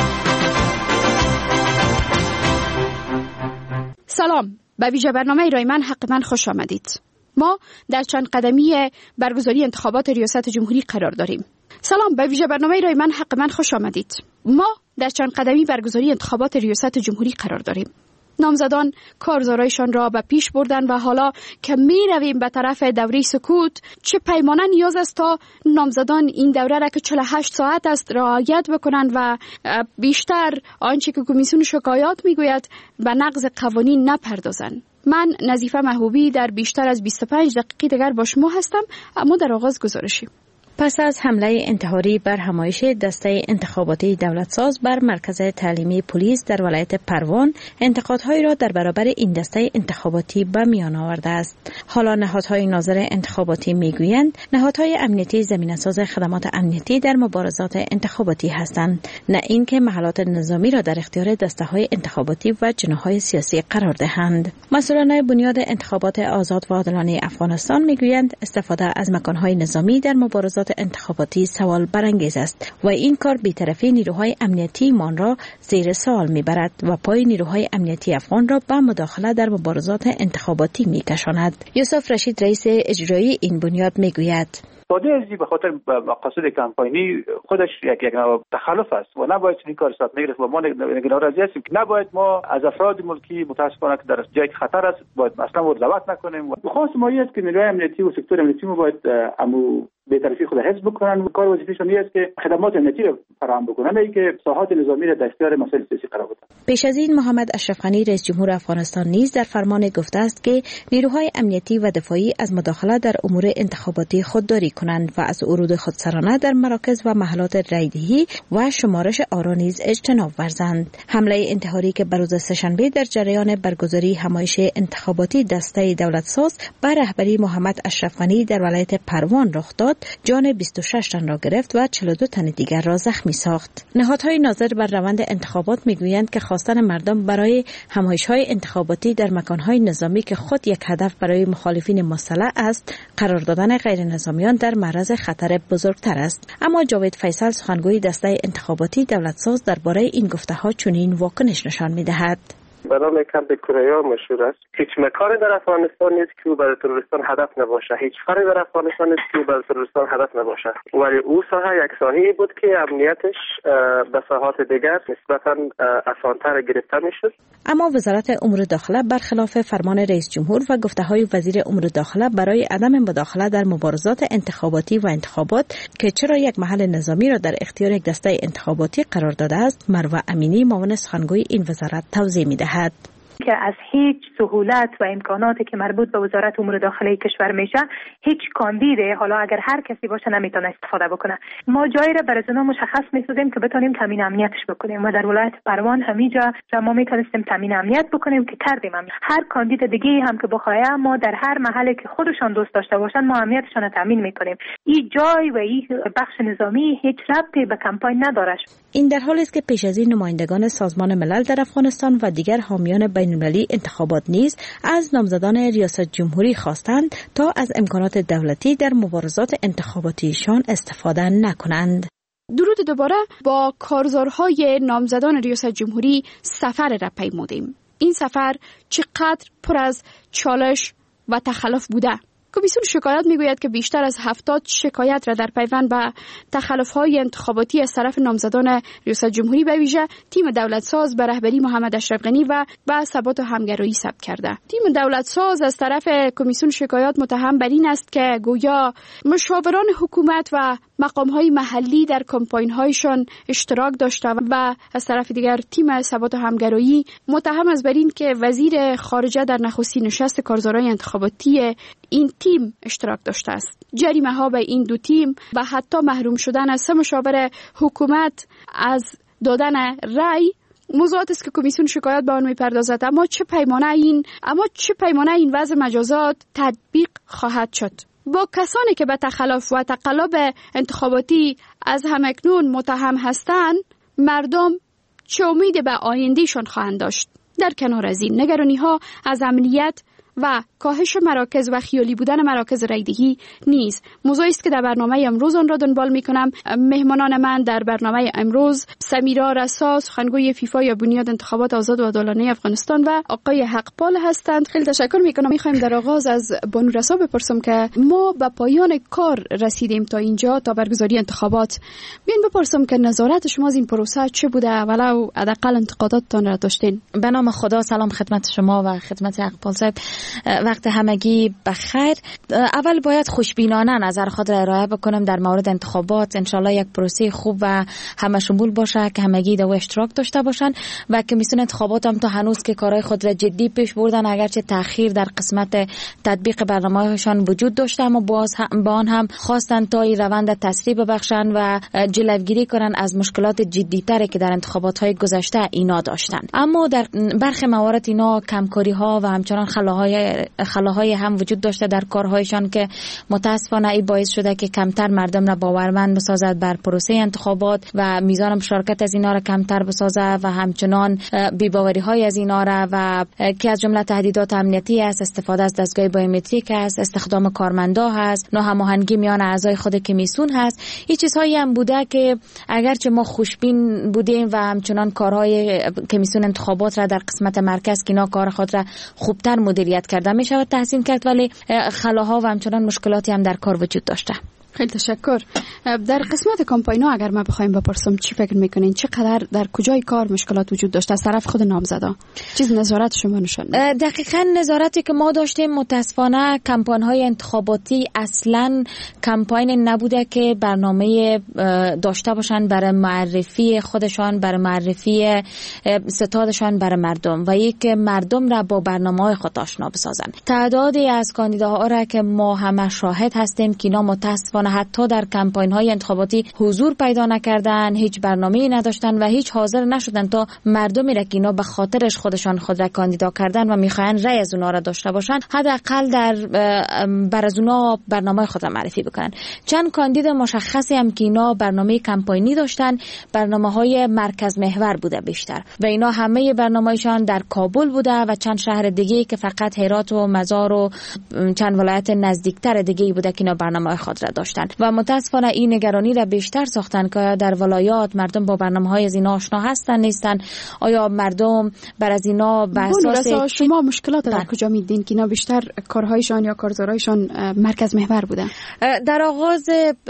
سلام، به ویژه برنامه رای من حق من خوش آمدید. ما در چند قدمی برگزاری انتخابات ریاست جمهوری قرار داریم. سلام، به ویژه برنامه رای من حق من خوش آمدید. ما در چند قدمی برگزاری انتخابات ریاست جمهوری قرار داریم. نامزدان کارزارایشان را به پیش بردن و حالا که می رویم به طرف دوره سکوت، چه پیمانه نیاز است تا نامزدان این دوره را که 48 ساعت است رعایت بکنند و بیشتر آنچه که کمیسیون شکایات می گوید به نقض قوانین نپردازند. من نظیفه محبوبی در بیشتر از 25 دقیقه دیگر با شما هستم، اما در آغاز گزارشی. پس از حمله انتحاری بر همایش دسته انتخاباتی دولتساز بر مرکز تعلیمی پلیس در ولایت پروان، انتقادهایی را در برابر این دسته انتخاباتی به میان آورده است. حالا نهادهای ناظر انتخاباتی میگویند نهادهای امنیتی زمینه‌ساز خدمات امنیتی در مبارزات انتخاباتی هستند، نه اینکه محلات نظامی را در اختیار دسته‌های انتخاباتی و جناح‌های سیاسی قرار دهند. مسئولان بنیاد انتخابات آزاد و عادلانه افغانستان میگویند استفاده از مکان‌های نظامی در مبارزات انتخاباتی سوال برانگیز است و این کار بی‌طرفی نیروهای امنیتی مان را زیر سوال میبرد و پای نیروهای امنیتی افغان را به مداخله در مبارزات انتخاباتی میکشاند. یوسف رشید رئیس اجرایی این بنیاد میگوید استفاده از به خاطر مقاصد کمپاینی خودش یک تخلف است و نباید این کار صورت بگیرد و ما نگران هستیم که نباید ما از افراد ملکی متاسفانه که در جای خطر است باید اصلا دعوت نکنیم و خاص ما است که نیروهای امنیتی و سکتور امنیتی ما باید بی‌طرفی خود حفظ بکنن. کار وظیفه‌شون است که خدمات امنیتی را فراهم بکنن، نه که ساحات نظامی را در اختیار مسائل سیاسی قرار بدن. پیش از این محمد اشرف غنی رئیس جمهور افغانستان نیز در فرمان گفته است که نیروهای امنیتی و دفاعی از مداخله در امور انتخاباتی خودداری کنند و از ورود خودسرانه در مراکز و محلات رایدهی و شمارش آرا نیز اجتناب ورزند. حمله انتحاری که بر روز سه‌شنبه در جریان برگزاری همایش انتخاباتی دسته دولتساز بر رهبری محمد اشرف غنی در ولایت پروان رخ داد، جان 26 تن را گرفت و 42 تن دیگر را زخمی ساخت. نهادهای ناظر بر روند انتخابات میگویند که خواستن مردم برای همایش‌های انتخاباتی در مکان‌های نظامی که خود یک هدف برای مخالفین مسلح است، قرار دادن غیر نظامیان در معرض خطر بزرگتر است. اما جاوید فیصل سخنگوی دسته انتخاباتی دولتساز درباره این گفته‌ها چنین واکنش نشان می‌دهد. به نام کمپ کریا مشهور است. هیچ مکانی در افغانستان نیست که او برای تروریستان هدف نباشه. هیچ کاری در افغانستان نیست که او برای تروریستان هدف نباشه. ولی او ساحه یک ساحه‌ای بود که امنیتش به ساحات دیگر نسبتاً آسان‌تر گرفته میشد. اما وزارت امور داخله برخلاف فرمان رئیس جمهور و گفته‌های وزیر امور داخله برای عدم مداخله در مبارزات انتخاباتی و انتخابات که چرا یک محل نظامی را در اختیار یک دسته انتخاباتی قرار داده است، مروه امینی معاون سخنگوی این وزارت توضیح می‌دهد. که از هیچ سهولت و امکاناتی که مربوط به وزارت امور داخلی کشور میشه هیچ کاندیده، حالا اگر هر کسی باشه، نمیتونه استفاده بکنه. ما جایی را برای اونا مشخص می‌سازیم که بتونیم تامین امنیتش بکنیم و در ولایت پروان همینجا ما میتونستیم تامین امنیت بکنیم که کردیم. هر کاندید دیگه هم که بخواد ما در هر محله که خودشان دوست داشته باشن ما امنیتشان رو تامین میکنیم. این جای و این بخش نظامی هیچ ربطی به کمپاین نداره. این در حالی است که پیش از این نمایندگان سازمان ملل در افغانستان و دیگر حامیان بین‌المللی انتخابات نیز از نامزدان ریاست جمهوری خواستند تا از امکانات دولتی در مبارزات انتخاباتیشان استفاده نکنند. درود دوباره. با کارزارهای نامزدان ریاست جمهوری سفر را پیمودیم. این سفر چقدر پر از چالش و تخلف بوده. کمیسیون شکایت میگوید که بیشتر از 70 شکایت را در پیوند به تخلف‌های انتخاباتی از طرف نامزدان ریاست جمهوری به ویژه تیم دولتساز به رهبری محمد اشرف غنی و به ثبات و همگرایی ثبت کرده. تیم دولتساز از طرف کمیسیون شکایات متهم بر این است که گویا مشاوران حکومت و مقام‌های محلی در کمپاین‌هایشان اشتراک داشته و از طرف دیگر تیم ثبات و همگرایی متهم است بر این که وزیر خارجه در نخستین نشست کارزارهای انتخاباتی این تیم اشتراک داشته است. جریمه‌ها به این دو تیم و حتی محروم شدن از 3 مشاور حکومت از دادن رأی موضوعات است که کمیسیون شکایت به آن می‌پردازد. اما چه پیمانه این وضع مجازات تطبیق خواهد شد؟ با کسانی که به تخلف و تقلب انتخاباتی از همکنون متهم هستند، مردم چه امید به آیندهشان خواهند داشت؟ در کنار از این نگرانی‌ها از امنیت و کاهش مراکز و خیالی بودن مراکز رایدهی نیز موضوعی است که در برنامه امروز آن را دنبال می‌کنم. مهمانان من در برنامه امروز سمیرا رسا، سخنگوی فیفا یا بنیاد انتخابات آزاد و عادلانه افغانستان و آقای حقپال هستند. خیلی تشکر می‌کنم. می‌خوایم در آغاز از بانو رسا بپرسم که ما به پایان کار رسیدیم تا اینجا، تا برگزاری انتخابات. بیاین بپرسم که نظارت شما از این پروسه چه بوده؟ ولو حداقل انتقاداتتان را داشتین. به نام خدا، سلام خدمت شما و خدمت حقپال صاحب. وقت همگی بخیر. اول باید خوشبینانه نظر خود را ارائه بکنم در مورد انتخابات. انشالله یک پروسه خوب و همه شمول باشه که همگی در اشتراک داشته باشن و کمیسیون انتخابات هم تا هنوز که کارهای خود را جدی پیش بردن، اگرچه تأخیر در قسمت تطبیق برنامه‌هاشان وجود داشته، اما باز با آن هم خواستن تا این روند تسریع ببخشن و جلوگیری کنن از مشکلات جدی‌تری که در انتخابات‌های گذشته اینا داشتن. اما در برخی موارد اینا کمکاری‌ها و همچنان خلاهای هم وجود داشته در کارهایشان که متاسفانه این باعث شده که کمتر مردم را باورمند بسازد بر پروسه انتخابات و میزان مشارکت از اینا را کمتر بسازد و همچنان بی‌باوری‌های از اینا را و که از جمله تهدیدات امنیتی است، استفاده از دستگاه بایومتریک است، استخدام کارمندا هست، ناهماهنگی میان اعضای خود کمیسیون هست. این چیزهایی هم بوده که اگرچه ما خوشبین بودیم و همچنان کارهای کمیسیون انتخابات را در قسمت مرکز که اینا کار خود را خوبتر مدیریت کرده می شود تحسین کرد، ولی خلاها و همچنان مشکلاتی هم در کار وجود داشته. خیلی تشکر. در قسمت کمپاین‌ها اگر ما بخوایم بپرسم چی فکر میکنین، چقدر در کجای کار مشکلات وجود داشته از طرف خود نامزدا؟ چیز نظارت شما نشون؟ دقیقاً نظارتی که ما داشتیم متاسفانه کمپاین‌های انتخاباتی اصلاً کمپاین نبوده که برنامه داشته باشن برای معرفی خودشان، برای معرفی ستادشان برای مردم و یک مردم را با برنامه‌های خود آشنا بسازن. تعدادی از کاندیداها را که ما همه شاهد هستیم که اینا متاسفانه حتی در کمپاین‌های انتخاباتی حضور پیدا نکردن، هیچ برنامه‌ای نداشتن و هیچ حاضر نشدن تا مردمی را که اینا به خاطرش خودشان خود را کاندیدا کردن و میخواین رأی از اونها را داشته باشن، حداقل در بر از اونها برنامه خود را معرفی بکنن. چند کاندید مشخصی هم که اینا برنامه کمپاینی داشتن، برنامه‌های مرکز محور بوده بیشتر و اینا همه برنامه‌شان در کابل بوده و چند شهر دیگه که فقط هرات و مزار و چند ولایت نزدیکتر دیگه بوده که اینا برنامه خود را داشتن و متاسفانه این نگرانی را بیشتر ساختن که در ولایات مردم با برنامه‌های از اینا آشنا هستن نیستن، آیا مردم بر از اینا به اساس شما مشکلات در کجا میدین که اینا بیشتر کارهایشان یا کارزارهایشان مرکز محور بوده؟ در آغاز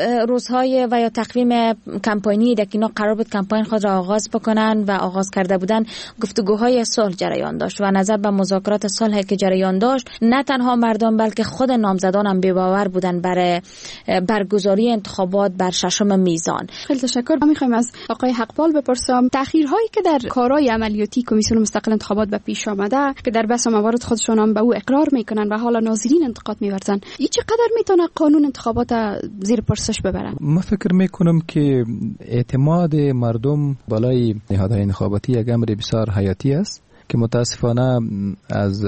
روزهای و یا تقویم کمپاینی که اینا قرار بود کمپاین خود را آغاز بکنن و آغاز کرده بودن، گفتگوهای صلح جریان داشت و نظر به مذاکرات صلح که جریان داشت نه تنها مردم بلکه خود نامزدان هم بی‌باور بودن برای برگزاری انتخابات بر 6 میزان. خیلی تشکر. من میخوایم از آقای حقپال بپرسم تأخیرهایی که در کارهای عملیاتی کمیسیون مستقل انتخابات به پیش آمده که در بس موارد خودشون هم به او اقرار میکنن و حالا ناظرین انتقاد میورزن، این چقدر میتونه قانون انتخابات زیر پرسش ببره؟ من فکر میکنم که اعتماد مردم بالای نهادهای انتخاباتی یک امر بسیار حیاتی است که متاسفانه از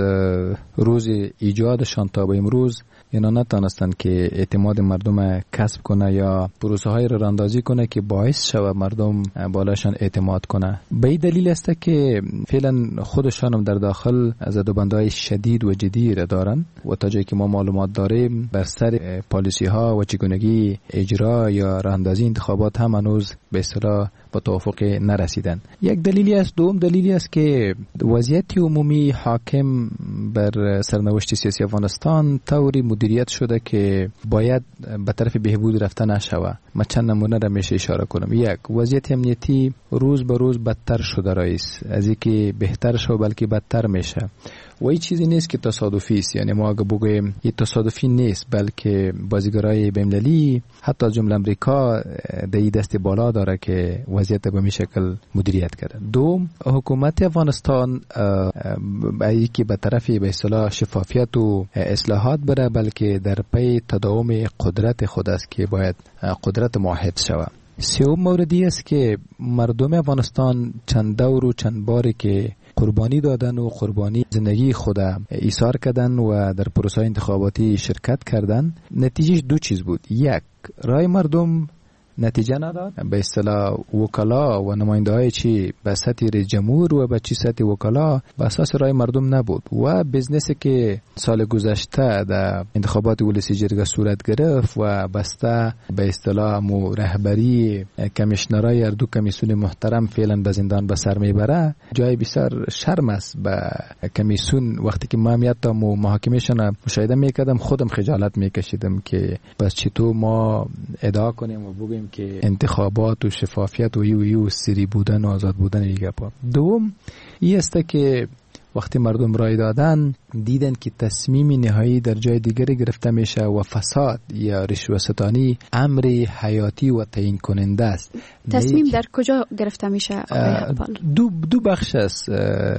روز ایجادشان تا به امروز اینا نتونستن که اعتماد مردم کسب کنه یا پروسه های را راندازی کنه که باعث شوه مردم بالاشان اعتماد کنه. به این دلیل است که فعلا خودشان هم در داخل زدوبندهای شدید و جدی را دارن و تا جایی که ما معلومات داریم بر سر پالیسی ها و چگونگی اجرا یا راندازی انتخابات هم هنوز به اصطلاح با توافق نرسیدن. یک دلیلی است. دوم دلیلی است که وضعیت عمومی حاکم بر سرنوشت سیاسی افغانستان طوری مدیریت شده که باید به طرف بهبود رفتن نشوه. من چند نمونه را میشه اشاره کنم. یک، وضعیت امنیتی روز به روز بدتر شده رئیس، از اینکه بهتر شو بلکه بدتر میشه و این چیزی نیست که تصادفی است. یعنی ما اگه بگویم این تصادفی نیست بلکه بازیگرای بین‌المللی حتی از جمله امریکا در این دست بالا داره که وضعیت به این شکل مدیریت کرده. دوم، حکومت افغانستان ای که به طرف به اصطلاح شفافیت و اصلاحات بره بلکه در پی تداوم قدرت خود است که باید قدرت موحد شود. سوم موردی است که مردم افغانستان چند دور و چند باری که قربانی دادن و قربانی زندگی خود ایثار کردن و در پروسه انتخاباتی شرکت کردن، نتیجهش دو چیز بود. یک، رای مردم نتیجه نداد. به اصطلاح وکلا و نماینده‌های چی به سطح رئیس جمهور و به چی سطح وکلا به اساس رای مردم نبود و بزنسی که سال گذشته در انتخابات ولسی جرگه صورت گرفت و بسته به اصطلاح مو رهبری کمیشنرای هر دو کمیسیون محترم فعلا به زندان به سر میبره، جای بسیار شرم است به کمیسیون. وقتی که ما میاد تا محاکمهشون مشاهده میکردم خودم خجالت میکشیدم که بس چطور ما ادعا کنیم و بگیم که انتخابات و شفافیت و یو سری بودن و آزاد بودن دیگه پا. دوم این است که وقتی مردم رای دادن دیدن که تصمیم نهایی در جای دیگری گرفته میشه و فساد یا رشوه ستانی امر حیاتی و تعیین کننده است. تصمیم در کجا گرفته میشه؟ دو بخش است.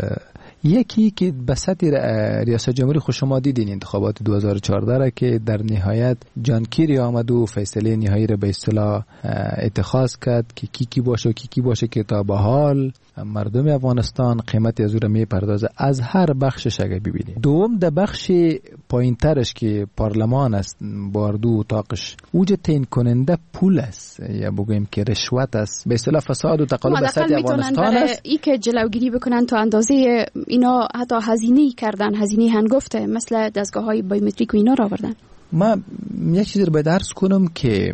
یکی که به سطح ریاست جمهوری خود شما دیدین انتخابات 2014 را که در نهایت جان کیری آمد و فیصله نهایی را به اصطلاح اتخاذ کرد که کی باشه که تا به حال مردم افغانستان قیمت از او را میپردازه از هر بخشش اگه ببینید. دوم در بخش پایینترش که پارلمان است با دو اتاقش اوج تعیین کننده پول است یا بگویم که رشوت است، به اصطلاح فساد و تقلب به سطح افغانستان است. ای که جلوگیری بکنن تا اندازه اینا حتی هزینه کردن، هزینه هنگفته مثل دستگاه‌های بایومتریک و اینا را آوردن. ما یک چیزی رو باید عرض کنم که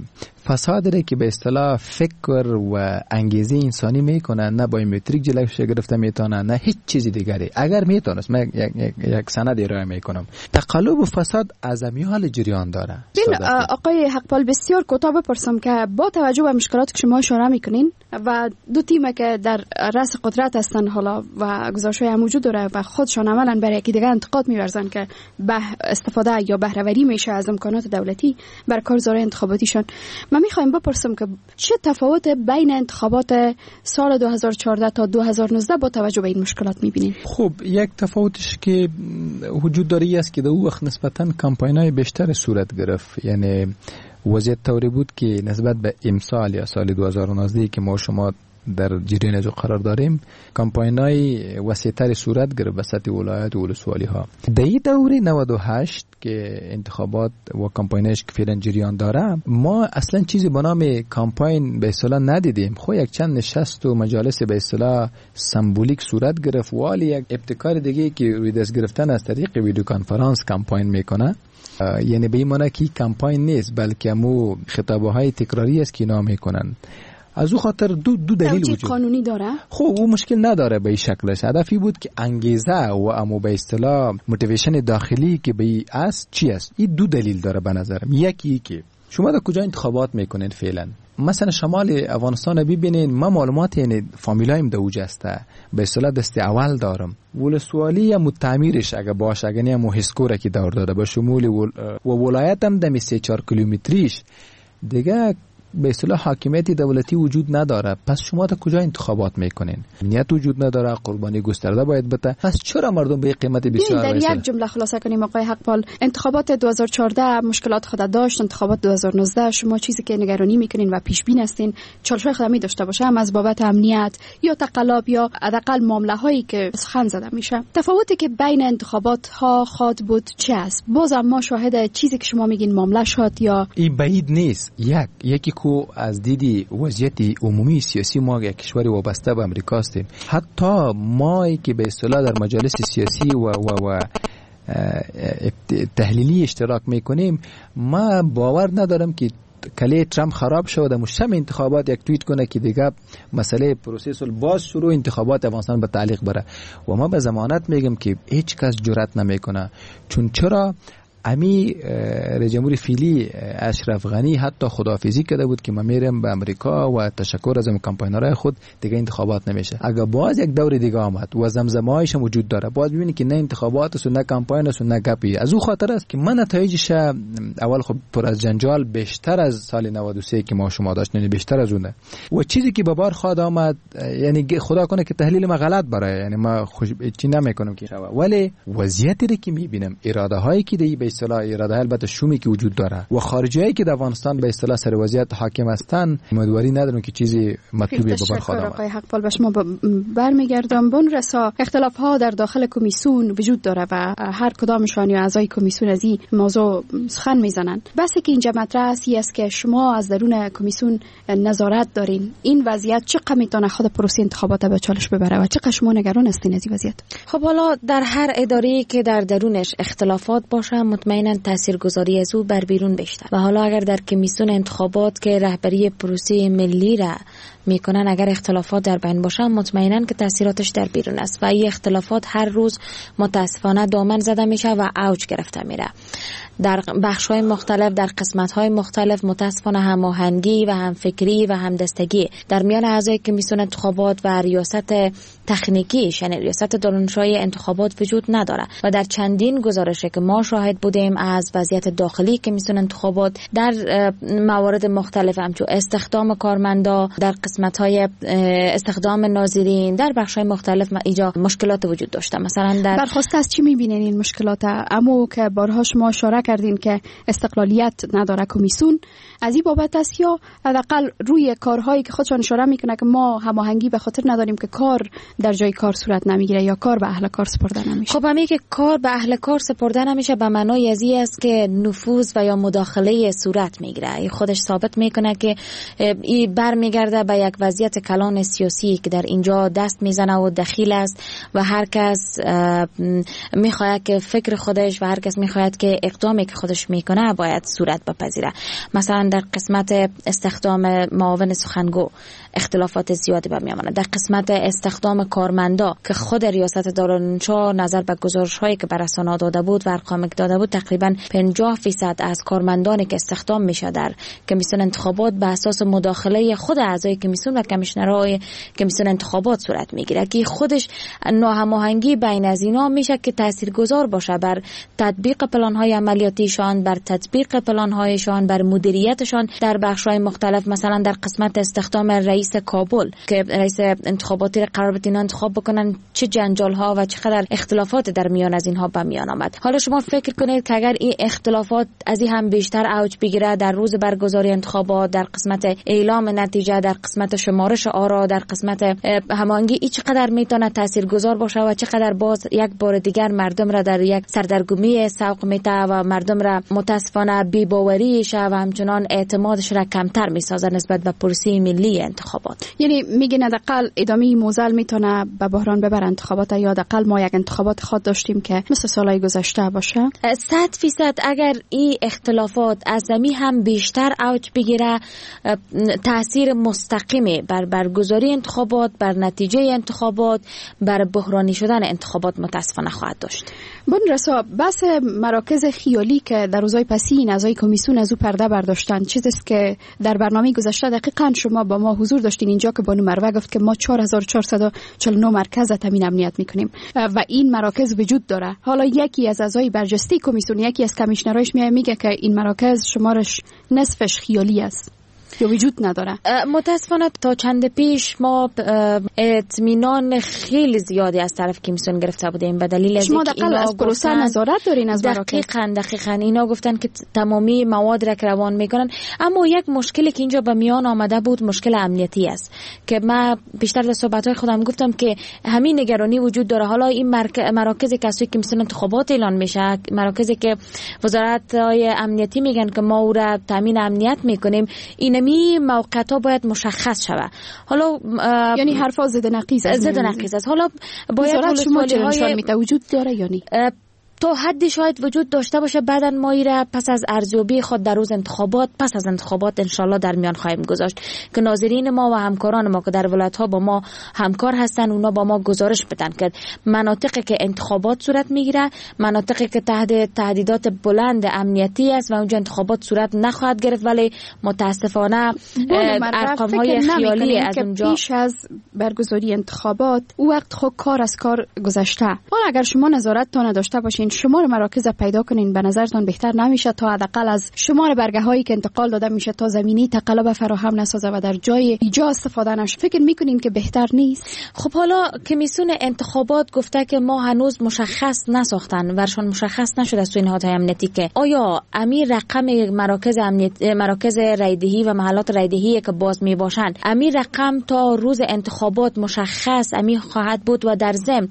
فسادی که به اصطلاح فکر و انگیزه انسانی میکنه، نه بایومتریک جلوش گرفته میتونه، نه هیچ چیزی دیگری. اگر میتونست من یک سند ارائه میکنم. تقلب و فساد از حال جریان داره. آقای حقپال بسیار کوتاه بپرسم که با توجه به مشکلاتی که شما اشاره میکنین و دو تیم که در رأس قدرت هستن حالا و گزارش‌های موجود داره و خودشان عملاً برای یکی دیگه انتقاد می‌ورزن که به استفاده یا بهره‌وری میشه از امکانات دولتی بر کارزارهای انتخاباتیشان. من می‌خوایم بپرسم که چه تفاوت بین انتخابات سال 2014 تا 2019 با توجه به این مشکلات می‌بینین؟ خب یک تفاوتش که وجود داره است که در اون وقت نسبتاً کمپاین‌های بیشتر صورت گرفت. یعنی وضعیت طوری بود که نسبت به امسال یا سال 2019 که ما شما در جریان از قرار داریم، کمپاین‌های وسیع‌تر صورت گرفت به سطح ولایت و ولسوالی ها. در این دوره 98 که انتخابات و کمپاینش که فعلا جریان داره، ما اصلا چیزی به نام کمپاین به اصطلاح ندیدیم. خب یک چند نشست و مجالس به اصطلاح سمبولیک صورت گرفت، ولی یک ابتکار دیگه که روی دست گرفتن از طریق ویدیو کنفرانس کمپاین میکنه. یعنی به این معنی که کمپاین نیست بلکه همو خطابه‌های تکراری است که اینا میکنن. از او خاطر دو دلیل وجود قانونی داره. خب او مشکل نداره به این شکلش. هدفی بود که انگیزه و امو به اصطلاح موتیویشن داخلی که به این است چی است. این دو دلیل داره به نظرم. یکی که شما در کجا انتخابات میکنین فعلا. مثلا شمال افغانستان ببینین، ما معلومات یعنی فامیلایم در اوج است، به اصطلاح دست اول دارم. ولسوالی یا متعمیرش اگه باشه، اگه نه مهسکوره که دور داده به شمول و ولایت هم دمی 3-4 کیلومتریش دیگه به اصطلاح حاکمیت دولتی وجود نداره. پس شما تا کجا انتخابات میکنین؟ امنیت وجود نداره، قربانی گسترده باید بده. پس چرا مردم به قیمت بسیار در یک جمله خلاصه کنیم آقای حقپال، انتخابات 2014 مشکلات خود داشت، انتخابات 2019 شما چیزی که نگرانی میکنین و پیش بین هستین چالش‌های خود داشته باشه، هم از بابت امنیت یا تقلب یا حداقل معامله هایی که سخن زده میشه. تفاوتی که بین انتخابات ها خود بود چه است؟ بازم ما شاهد چیزی که شما میگین معامله شد یا این بعید نیست. یکی کو از دیدی وضعیت عمومی سیاسی ما یک کشور وابسته به امریکا هستیم. حتی ما که به اصطلاح در مجالس سیاسی و تحلیلی اشتراک میکنیم، ما باور ندارم که کلی ترامپ خراب شد مشم انتخابات یک توییت کنه که دیگه مسئله پروسس باز شروع انتخابات افغانستان به تعلیق بره. و ما به ضمانت میگم که هیچ کس جرأت نمیکنه. چرا امی رئیس جمهور فعلی اشرف غنی حتی خداحافظی کرده بود که ما میرم به امریکا و تشکر از کمپاینرهای خود دیگه انتخابات نمیشه. اگه باز یک دور دیگه آمد و زمزمه‌ایش وجود داره، باز ببینید که نه انتخابات است و نه کمپاین است و نه گپی. از او خاطر است که من نتایجش اول خب پر از جنجال بیشتر از سال 93 که ما شما داشتیم، یعنی بیشتر از اونه. و چیزی که به بار خواهد آمد، یعنی خدا کنه که تحلیل ما غلط برای، یعنی ما چی نمیکنم که ولی وضعیتی که میبینم، اراده هایی که به اصطلاح اراده البته شومی که وجود داره و خارجیایی که در افغانستان به اصطلاح سر وضعیت حاکم هستن، امیدواری ندارم که چیزی مطلوبی به بار خواهد آمد. آقای حقپال به شما برمیگردم. بن رسا اختلاف ها در داخل کمیسیون وجود داره و هر کدامشان یا اعضای کمیسیون از این موضوع سخن میزنن. بس که اینجا مطرح است که شما از درون کمیسیون نظارت دارین، این وضعیت چقدر میتونه خود پروسه انتخابات به چالش ببره و چقدر شما نگران هستین از این وضعیت؟ خب حالا در هر اداره‌ای که در درونش اختلافات باشه، مطمئنا تاثیرگذاری از او بر بیرون بیشتر. و حالا اگر در کمیسیون انتخابات که رهبری پروسه ملی را میکنن اگر اختلافات در بین باشه، مطمئنا که تاثیراتش در بیرون است و این اختلافات هر روز متاسفانه دامن زده میشه و اوج گرفته میره. در بخش‌های مختلف، در قسمت‌های مختلف متاسفانه هماهنگی و همفکری و همدستگی در میان اعضای کمیسیون انتخابات و ریاست تکنیکیش، یعنی ریاست دانشجوی انتخابات وجود نداره. و در چندین گزارشی که ما شاهد بودیم از وضعیت داخلی کمیسیون انتخابات در موارد مختلف، همچون استخدام کارمندا، در قسمت‌های استخدام ناظرین، در بخش‌های مختلف اینجا مشکلات وجود داشته. مثلا در برخواسته از چی می‌بینین این مشکلات؟ اما که بارها شما اشاره کردین که استقلالیت نداره کمیسیون، از این بابت است یا حداقل روی کارهایی که خودشان اشاره میکنه که ما هماهنگی به خاطر نداریم که کار در جای کار صورت نمیگیره یا کار به اهل کار سپرده نمیشه؟ خب همین که کار به اهل کار سپرده نمیشه به معنای از این است که نفوذ و یا مداخله صورت میگیره. خودش ثابت میکنه که این برمیگرده به یک وضعیت کلان سیاسی که در اینجا دست میزنه و دخیل است و هر کس میخواهد که فکر خودش و هر کس میخواهد که اقدامی که خودش میکنه باید صورت بپذیره. مثلا در قسمت استخدام معاون سخنگو اختلافات زیادی به میامانه. در قسمت استخدام کارمندا که خود ریاست دارالانشا نظر به گزارش هایی که بر رسانه‌ها داده بود و ارقامی که داده بود تقریبا 50% از کارمندانی که استخدام میشه در کمیسیون انتخابات به اساس مداخله خود اعضای کمیسیون و کمیشنرهای کمیسیون انتخابات صورت میگیره که خودش ناهماهنگی بین از اینا میشه که تاثیرگذار باشه بر تطبیق پلن‌های عملیاتیشان، بر تطبیق پلن‌هایشان، بر مدیریتشان در بخش‌های مختلف. مثلا در قسمت استخدام رئیس کابل که رئیس انتخاباتی قرار بود اینا انتخاب بکنن، چه جنجال‌ها و چقدر اختلافات در میان از اینها به میان آمد. حالا شما فکر کنید که اگر این اختلافات از این هم بیشتر اوج بگیره در روز برگزاری انتخابات، در قسمت اعلام نتیجه، در قسمت شمارش آرا، در قسمت هماهنگی، این چقدر میتونه تاثیرگذار باشه و چقدر باز یک بار دیگر مردم را در یک سردرگمی سوق میته و مردم را متاسفانه بی‌باوریش و همچنان اعتمادش را کمتر میسازه نسبت به پروسه ملی انتخابات. یعنی میگین حداقل ادامه موزل میتونه به بحران ببره انتخابات، یا حداقل ما یک انتخابات خود داشتیم که مثل سالهای گذشته باشه؟ 100% اگر این اختلافات از زمین هم بیشتر اوج بگیره تاثیر مستقیمی بر برگزاری انتخابات، بر نتیجه انتخابات، بر بحرانی شدن انتخابات متاسفانه خواهد داشت. بون رسا بس مراکز خیالی که در روزهای پسین اعضای کمیسیون از او پرده برداشتن، چیزی است که در برنامه گذشته دقیقاً شما با ما حضور داشتین اینجا که بانو مروه گفت که ما 4449 مرکز تامین امنیت میکنیم و این مراکز وجود داره. حالا یکی از اعضای برجسته کمیسیون، یکی از کمیشنرایش میگه که این مراکز شمارش نصفش خیالی است یا وجود نداره. متاسفانه تا چند پیش ما اطمینان خیلی زیادی از طرف کمیسیون گرفته بودیم به دلیل از اینکه اینا از پروسه نظارت دارین از مراکز. دقیقاً اینا گفتن که تمامی مواد را که روان میکنن، اما یک مشکلی که اینجا به میان آمده بود مشکل امنیتی است که من بیشتر در صحبت‌های خودم گفتم که همین نگرانی وجود داره. حالا این مراکزی که از کمیسیون انتخابات اعلان میشه، مراکزی که وزارت‌های امنیتی میگن که ما او را تامین امنیت میکنیم، این موقعیت‌ها باید مشخص شود. حالا یعنی حرفا زده نقیض است. حالا باید ولسوالی‌های میته وجود داره یا نه؟ تا حدی شاید وجود داشته باشه. بعداً ما ایره پس از ارزیابی خود در روز انتخابات، پس از انتخابات انشالله در میان خواهیم گذاشت که ناظرین ما و همکاران ما که در ولایت‌ها با ما همکار هستن اونا با ما گزارش بدن که مناطقی که انتخابات صورت میگیره، مناطقی که تحت تهدیدات بلند امنیتی است و اونجا انتخابات صورت نخواهد گرفت، ولی متاسفانه ارقام‌های خیالی از اونجا پیش از برگزاری انتخابات او وقت خود کار از کار گذشته. حالا اگر شما نظارت تا نداشته باشین، شمار مراکز پیدا کنین، به نظرتان بهتر نمیشه تا حداقل از شمار برگه هایی که انتقال داده میشه تا زمینی تقلب فراهم نسازه و در جای ایجا استفاده نشه؟ فکر میکنین که بهتر نیست؟ خب حالا کمیسیون انتخابات گفته که ما هنوز مشخص نساختن، ورشون مشخص نشده از توی نهادهای امنیتی که آیا امیر رقم مراکز رایدهی و محلات رایدهی که باز می باشن، امیر رقم تا روز انتخابات مشخص امیر خواهد بود و در ضمن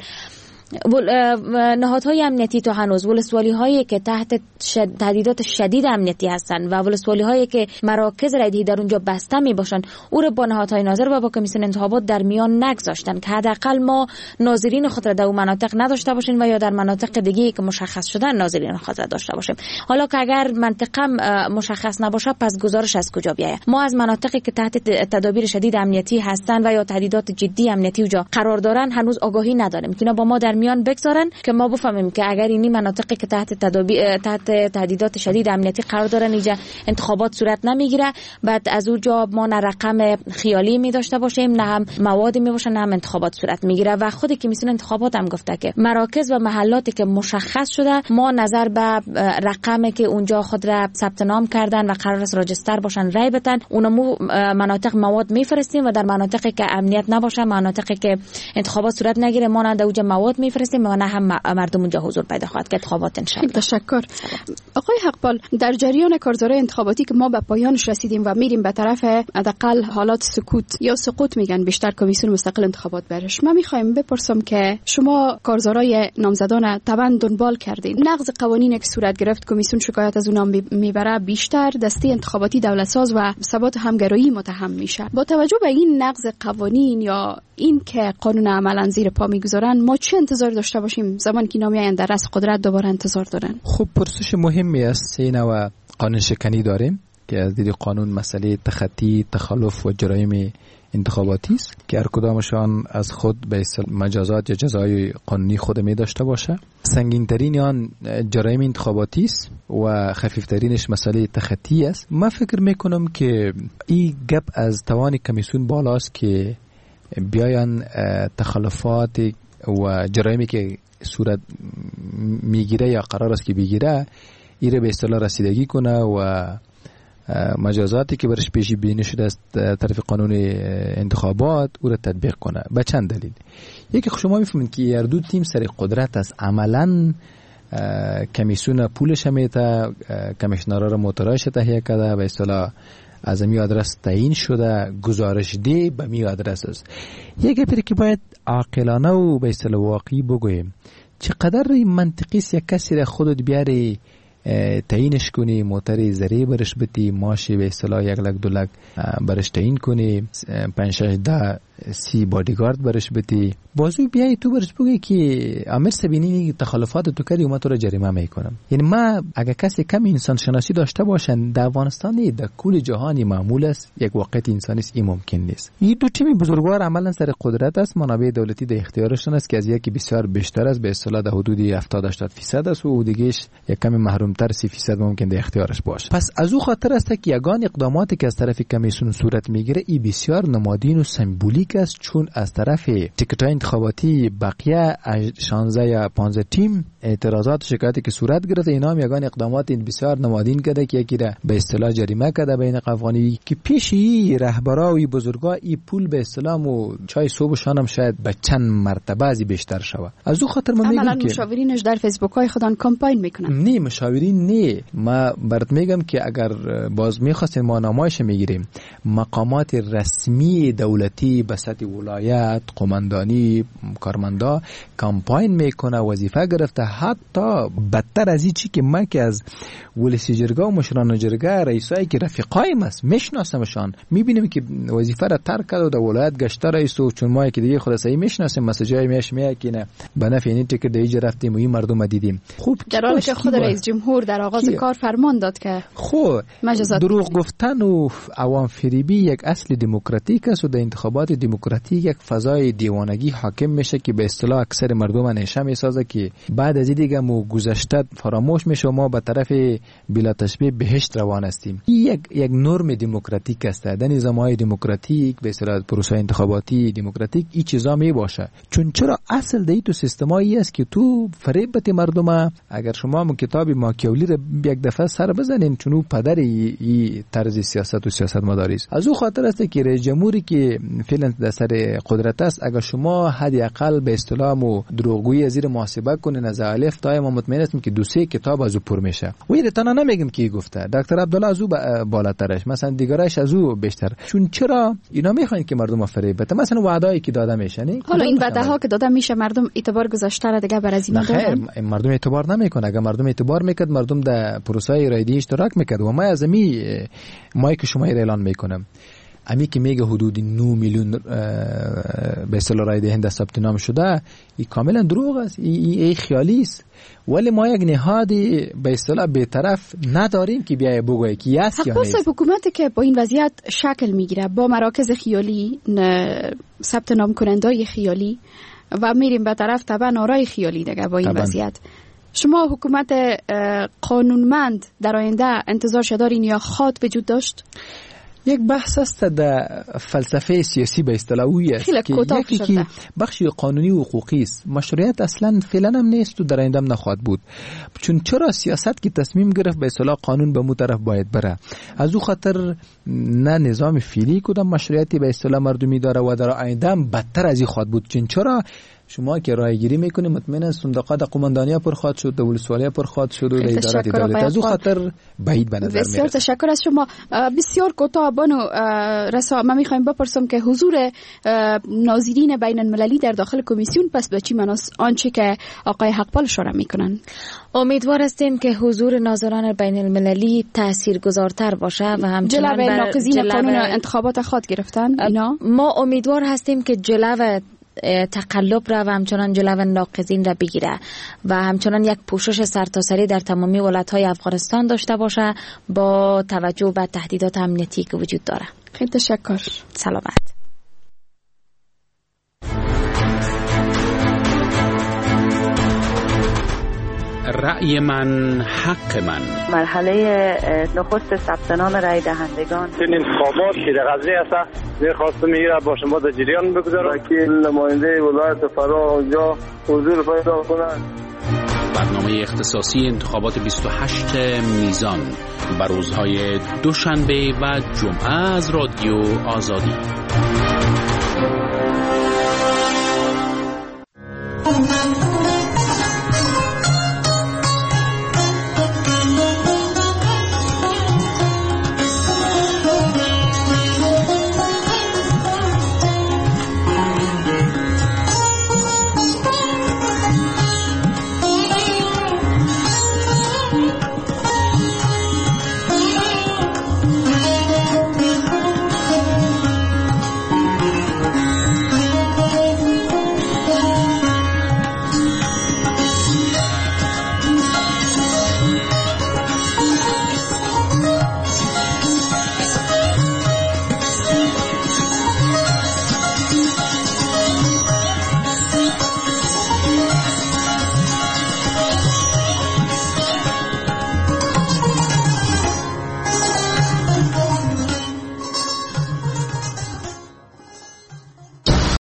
نهادهای امنیتی تا هنوز ولسوالی هایی که تحت تهدیدات شدید امنیتی هستند و ولسوالی هایی که مراکز رایدهی در اونجا بسته می باشن او را با نهادهای ناظر و با کمیسیون انتخابات در میان نگذاشتن که حداقل ما ناظرین خود را در اون مناطق نداشته باشیم و یا در مناطق دیگه که مشخص شدن ناظرین خود را داشته باشیم. حالا که اگر منطقه مشخص نباشه پس گزارش از کجا بیاید؟ ما از مناطقی که تحت تدابیر شدید امنیتی هستند و یا تهدیدات جدی امنیتی اونجا قرار دارن هنوز آگاهی نداریم که با ما در میان بگذارن که ما بفهمیم که اگر اینی مناطقی که تحت تهدیدات شدید امنیتی قرار دارن اینجا انتخابات صورت نمیگیره، بعد از اونجا ما نه رقم خیالی می داشته باشیم، نه هم مواد می باشه، نه هم انتخابات صورت میگیره. و خود کمیسیون انتخابات هم گفته که مراکز و محلاتی که مشخص شده ما نظر به رقمی که اونجا خود را ثبت نام کردن و قرار است راجستر باشن رای بدن، اونمو مناطق مواد میفرستیم و در مناطقی که امنیت نباشه، مناطقی که انتخابات صورت نگیره ما نه اونجا مواد میفرستیم و نه هم مردم اونجا حضور پیدا خواهد کرد انتخابات ان شاء الله. تشکر. آقای حقپال، در جریان کارزارهای انتخاباتی که ما به پایانش رسیدیم و میریم به طرف حداقل حالات سکوت یا سقوط میگن بیشتر کمیسیون مستقل انتخابات برش، من میخوایم بپرسم که شما کارزارهای نامزدان طبعا دنبال کردین، نقض قوانین که صورت گرفت کمیسیون شکایت از اونها میبره، بیشتر دسته انتخاباتی دولت ساز و ثبات همگرایی متهم میشه. با توجه به این نقض قوانین یا این که قانون عملا زیر پا میگذارن، ما چه انتظار داشته باشیم زمانی که اینا میاین در رأس قدرت دوباره انتظار دارن؟ خب پرسش مهمی است. این و قانون شکنی داریم که از دید قانون مسئله تخطی، تخلف و جرایم انتخاباتی است که هر کدامشان از خود به مجازات یا جزای قانونی خود می داشته باشه. سنگین ترین آن جرایم انتخاباتی است و خفیف ترینش مسئله تخطی است. من فکر میکنم که این گپ از توان کمیسیون بالاست که بیاین تخلفات و جرایمی که صورت میگیره یا قرار است که بگیره ایره به اصطلاح رسیدگی کنه و مجازاتی که برش پیشی بینی شده از طرف قانون انتخابات او را تطبیق کنه. به چند دلیل. یکی شما میفهمید که هر دو تیم سر قدرت است، عملا کمیسیون پولش همیته، کمیشنرها را موتورایش تهیه کرده، به اصطلاح از می آدرس تعیین شده، گزارش دی به می آدرس است. یکی پیری که باید عاقلانه و به اصطلاح واقعی بگویم چقدر منطقی است یک کسی را خودت بیاری تعیینش کنی، موتر زری برش بتی، ماشی به اصطلاح 1 لک 2 لک برش تعیین کنی، 5 6 10 30 بادیگارد برش بتی، بازو بیای تو برش بگی که امیر سبینی تخلفات تو کردی و ما تو را جریمه میکنم. یعنی ما اگه کسی کم انسان شناسی داشته باشن در افغانستان نه، در کل جهانی معمول است یک واقعیت انسانی است، این ممکن نیست. این دو تیم بزرگوار عملا سر قدرت است، منابع دولتی در اختیارشون است که از یکی بسیار بیشتر است، به اصطلاح در حدود 70-80% است و دیگهش یک کمی محرومتر 30% ممکن در اختیارش باشه. پس از او خاطر است که یگان اقداماتی که از طرف کمیسیون صورت میگیره ای بسیار نمادین و سمبولیک است، چون از طرف تیکت‌های انتخاباتی بقیه 16 یا 15 تیم اعتراضات شکایتی که صورت گرفته اینا هم یگان اقدامات بسیار نمادین کرده که یکی را به اصطلاح جریمه کرده بین افغانی که پیشی رهبرا و بزرگا ای پول به اصطلاح و چای صبحشان هم شاید به چند مرتبه از بیشتر شوه. از او خاطر من میگم که مشاورینش در فیسبوک های خودان کمپاین میکنن. نه مشاورین نه، ما برات میگم که اگر باز میخواستیم ما نمایش میگیریم مقامات رسمی دولتی به سطح ولایت، قماندانی، کارمندا کمپاین میکنه، وظیفه گرفته، حتی بدتر از این چی که من که از ولسی جرگه و مشران جرگه رئیسایی که رفیقایم است میشناسمشان، میبینیم که وظیفه را ترک کرده و در ولایت گشته رئیس و چون ما که دیگه خود صحیح میشناسیم مسیجای میش میکنه به نفع این که دیگه رفتیم و این مردم دیدیم. خوب در حالی که خود رئیس جمهور در آغاز کار فرمان داد که دروغ گفتن و عوام فریبی یک اصل دموکراتیک است و در انتخابات دموکراتیک یک فضای دیوانگی حاکم میشه که به اصطلاح اکثر مردم نشه میسازه که بعد از دیگه مو گذشته فراموش میشه، ما به طرف بلا تشبیه بهشت روان هستیم. این یک نرم دموکراتیک است. در نظام‌های دموکراتیک به اصطلاح پروسه انتخاباتی دموکراتیک این چیزا می باشه. چون چرا اصل دی تو سیستمایی است که تو فریب بده مردم. اگر شما مو کتاب ماکیاولی رو یک دفعه سر بزنین چون پدر این طرز سیاست و سیاست مداری است. از او خاطر است که رئیس جمهوری که فعلا در سر قدرت است اگر شما حداقل به اصطلاح مو دروغگویی زیر محاسبه کنین از الف تا ما مطمئن هستیم که 2-3 کتاب از او پر میشه. و این تنها نمیگم که گفته دکتر عبدالله از او بالاترش، مثلا دیگرایش از او بیشتر. چون چرا اینا میخواین که مردم فریب بده؟ مثلا وعده‌ای که داده میشه نه، حالا این وعده‌ها که داده میشه مردم اعتبار گذاشته را دیگه بر از اینا دارن. مردم اعتبار نمیکنه. اگر مردم اعتبار میکرد مردم در پروسه ارائه اشتراک میکرد. و ما از ما که شما اعلان میکنم امی که میگه حدود 9 میلیون به اصطلاح رای دهنده ثبت نام شده، این کاملا دروغ است، این خیالی است. ولی ما یک نهاد به اصطلاح بی‌طرف نداریم که بیای بگویه که است یا نیست. حکومتی که با این وضعیت شکل میگیره با مراکز خیالی، ثبت نام کنندای خیالی و میریم به طرف طبعا آرای خیالی دیگه با این وضعیت، شما حکومت قانونمند در آینده انتظار دارین یا خاط وجود داشت؟ یک بحث است در فلسفه سیاسی به اصطلاح اویی است که یکی که بخشی قانونی و حقوقی است، مشروعیت اصلا فعلا هم نیست و در آینده هم نخواهد بود. چون چرا سیاست که تصمیم گرفت به اصطلاح قانون به مو طرف باید بره، از او خاطر نه نظام فعلی کدام مشروعیتی به اصطلاح مردمی داره و در آینده هم بدتر از این خواهد بود. چون چرا شما که رای گیری میکنید مطمئن است صندوقات قومندانی پر خواهد شد، ولسوالی پر خواهد شد و ادارات دولت از او خطر بعید به نظر میاد. بسیار تشکر از شما. بسیار کوتاه بانو رسا ما میخوایم بپرسم که حضور ناظرین بین المللی در داخل کمیسیون پس به چی معناست آنچه که آقای حقپال اشاره میکنن؟ امیدوار هستیم که حضور ناظران بین المللی تاثیرگذارتر باشه و همچنان جلوه ناقضین قانون انتخابات خود گرفتن اینا. ما امیدوار هستیم که جلوه تقلب را و همچنان جلوه ناقضین را بگیره و همچنان یک پوشش سرتاسری در تمامی ولایت‌های افغانستان داشته باشه با توجه به تهدیدات امنیتی که وجود داره. خیلی تشکر. سلامت. رأی من حق من. مرحله نخست ثبت نام رای دهندگان این انتخابات که در قضیه است می‌خواستم میره با شما در جریان بگذارم که نماینده ولایت فرا اونجا حضور پیدا کنند. برنامه اختصاصی انتخابات 28 میزان بر روزهای دوشنبه و جمعه از رادیو آزادی.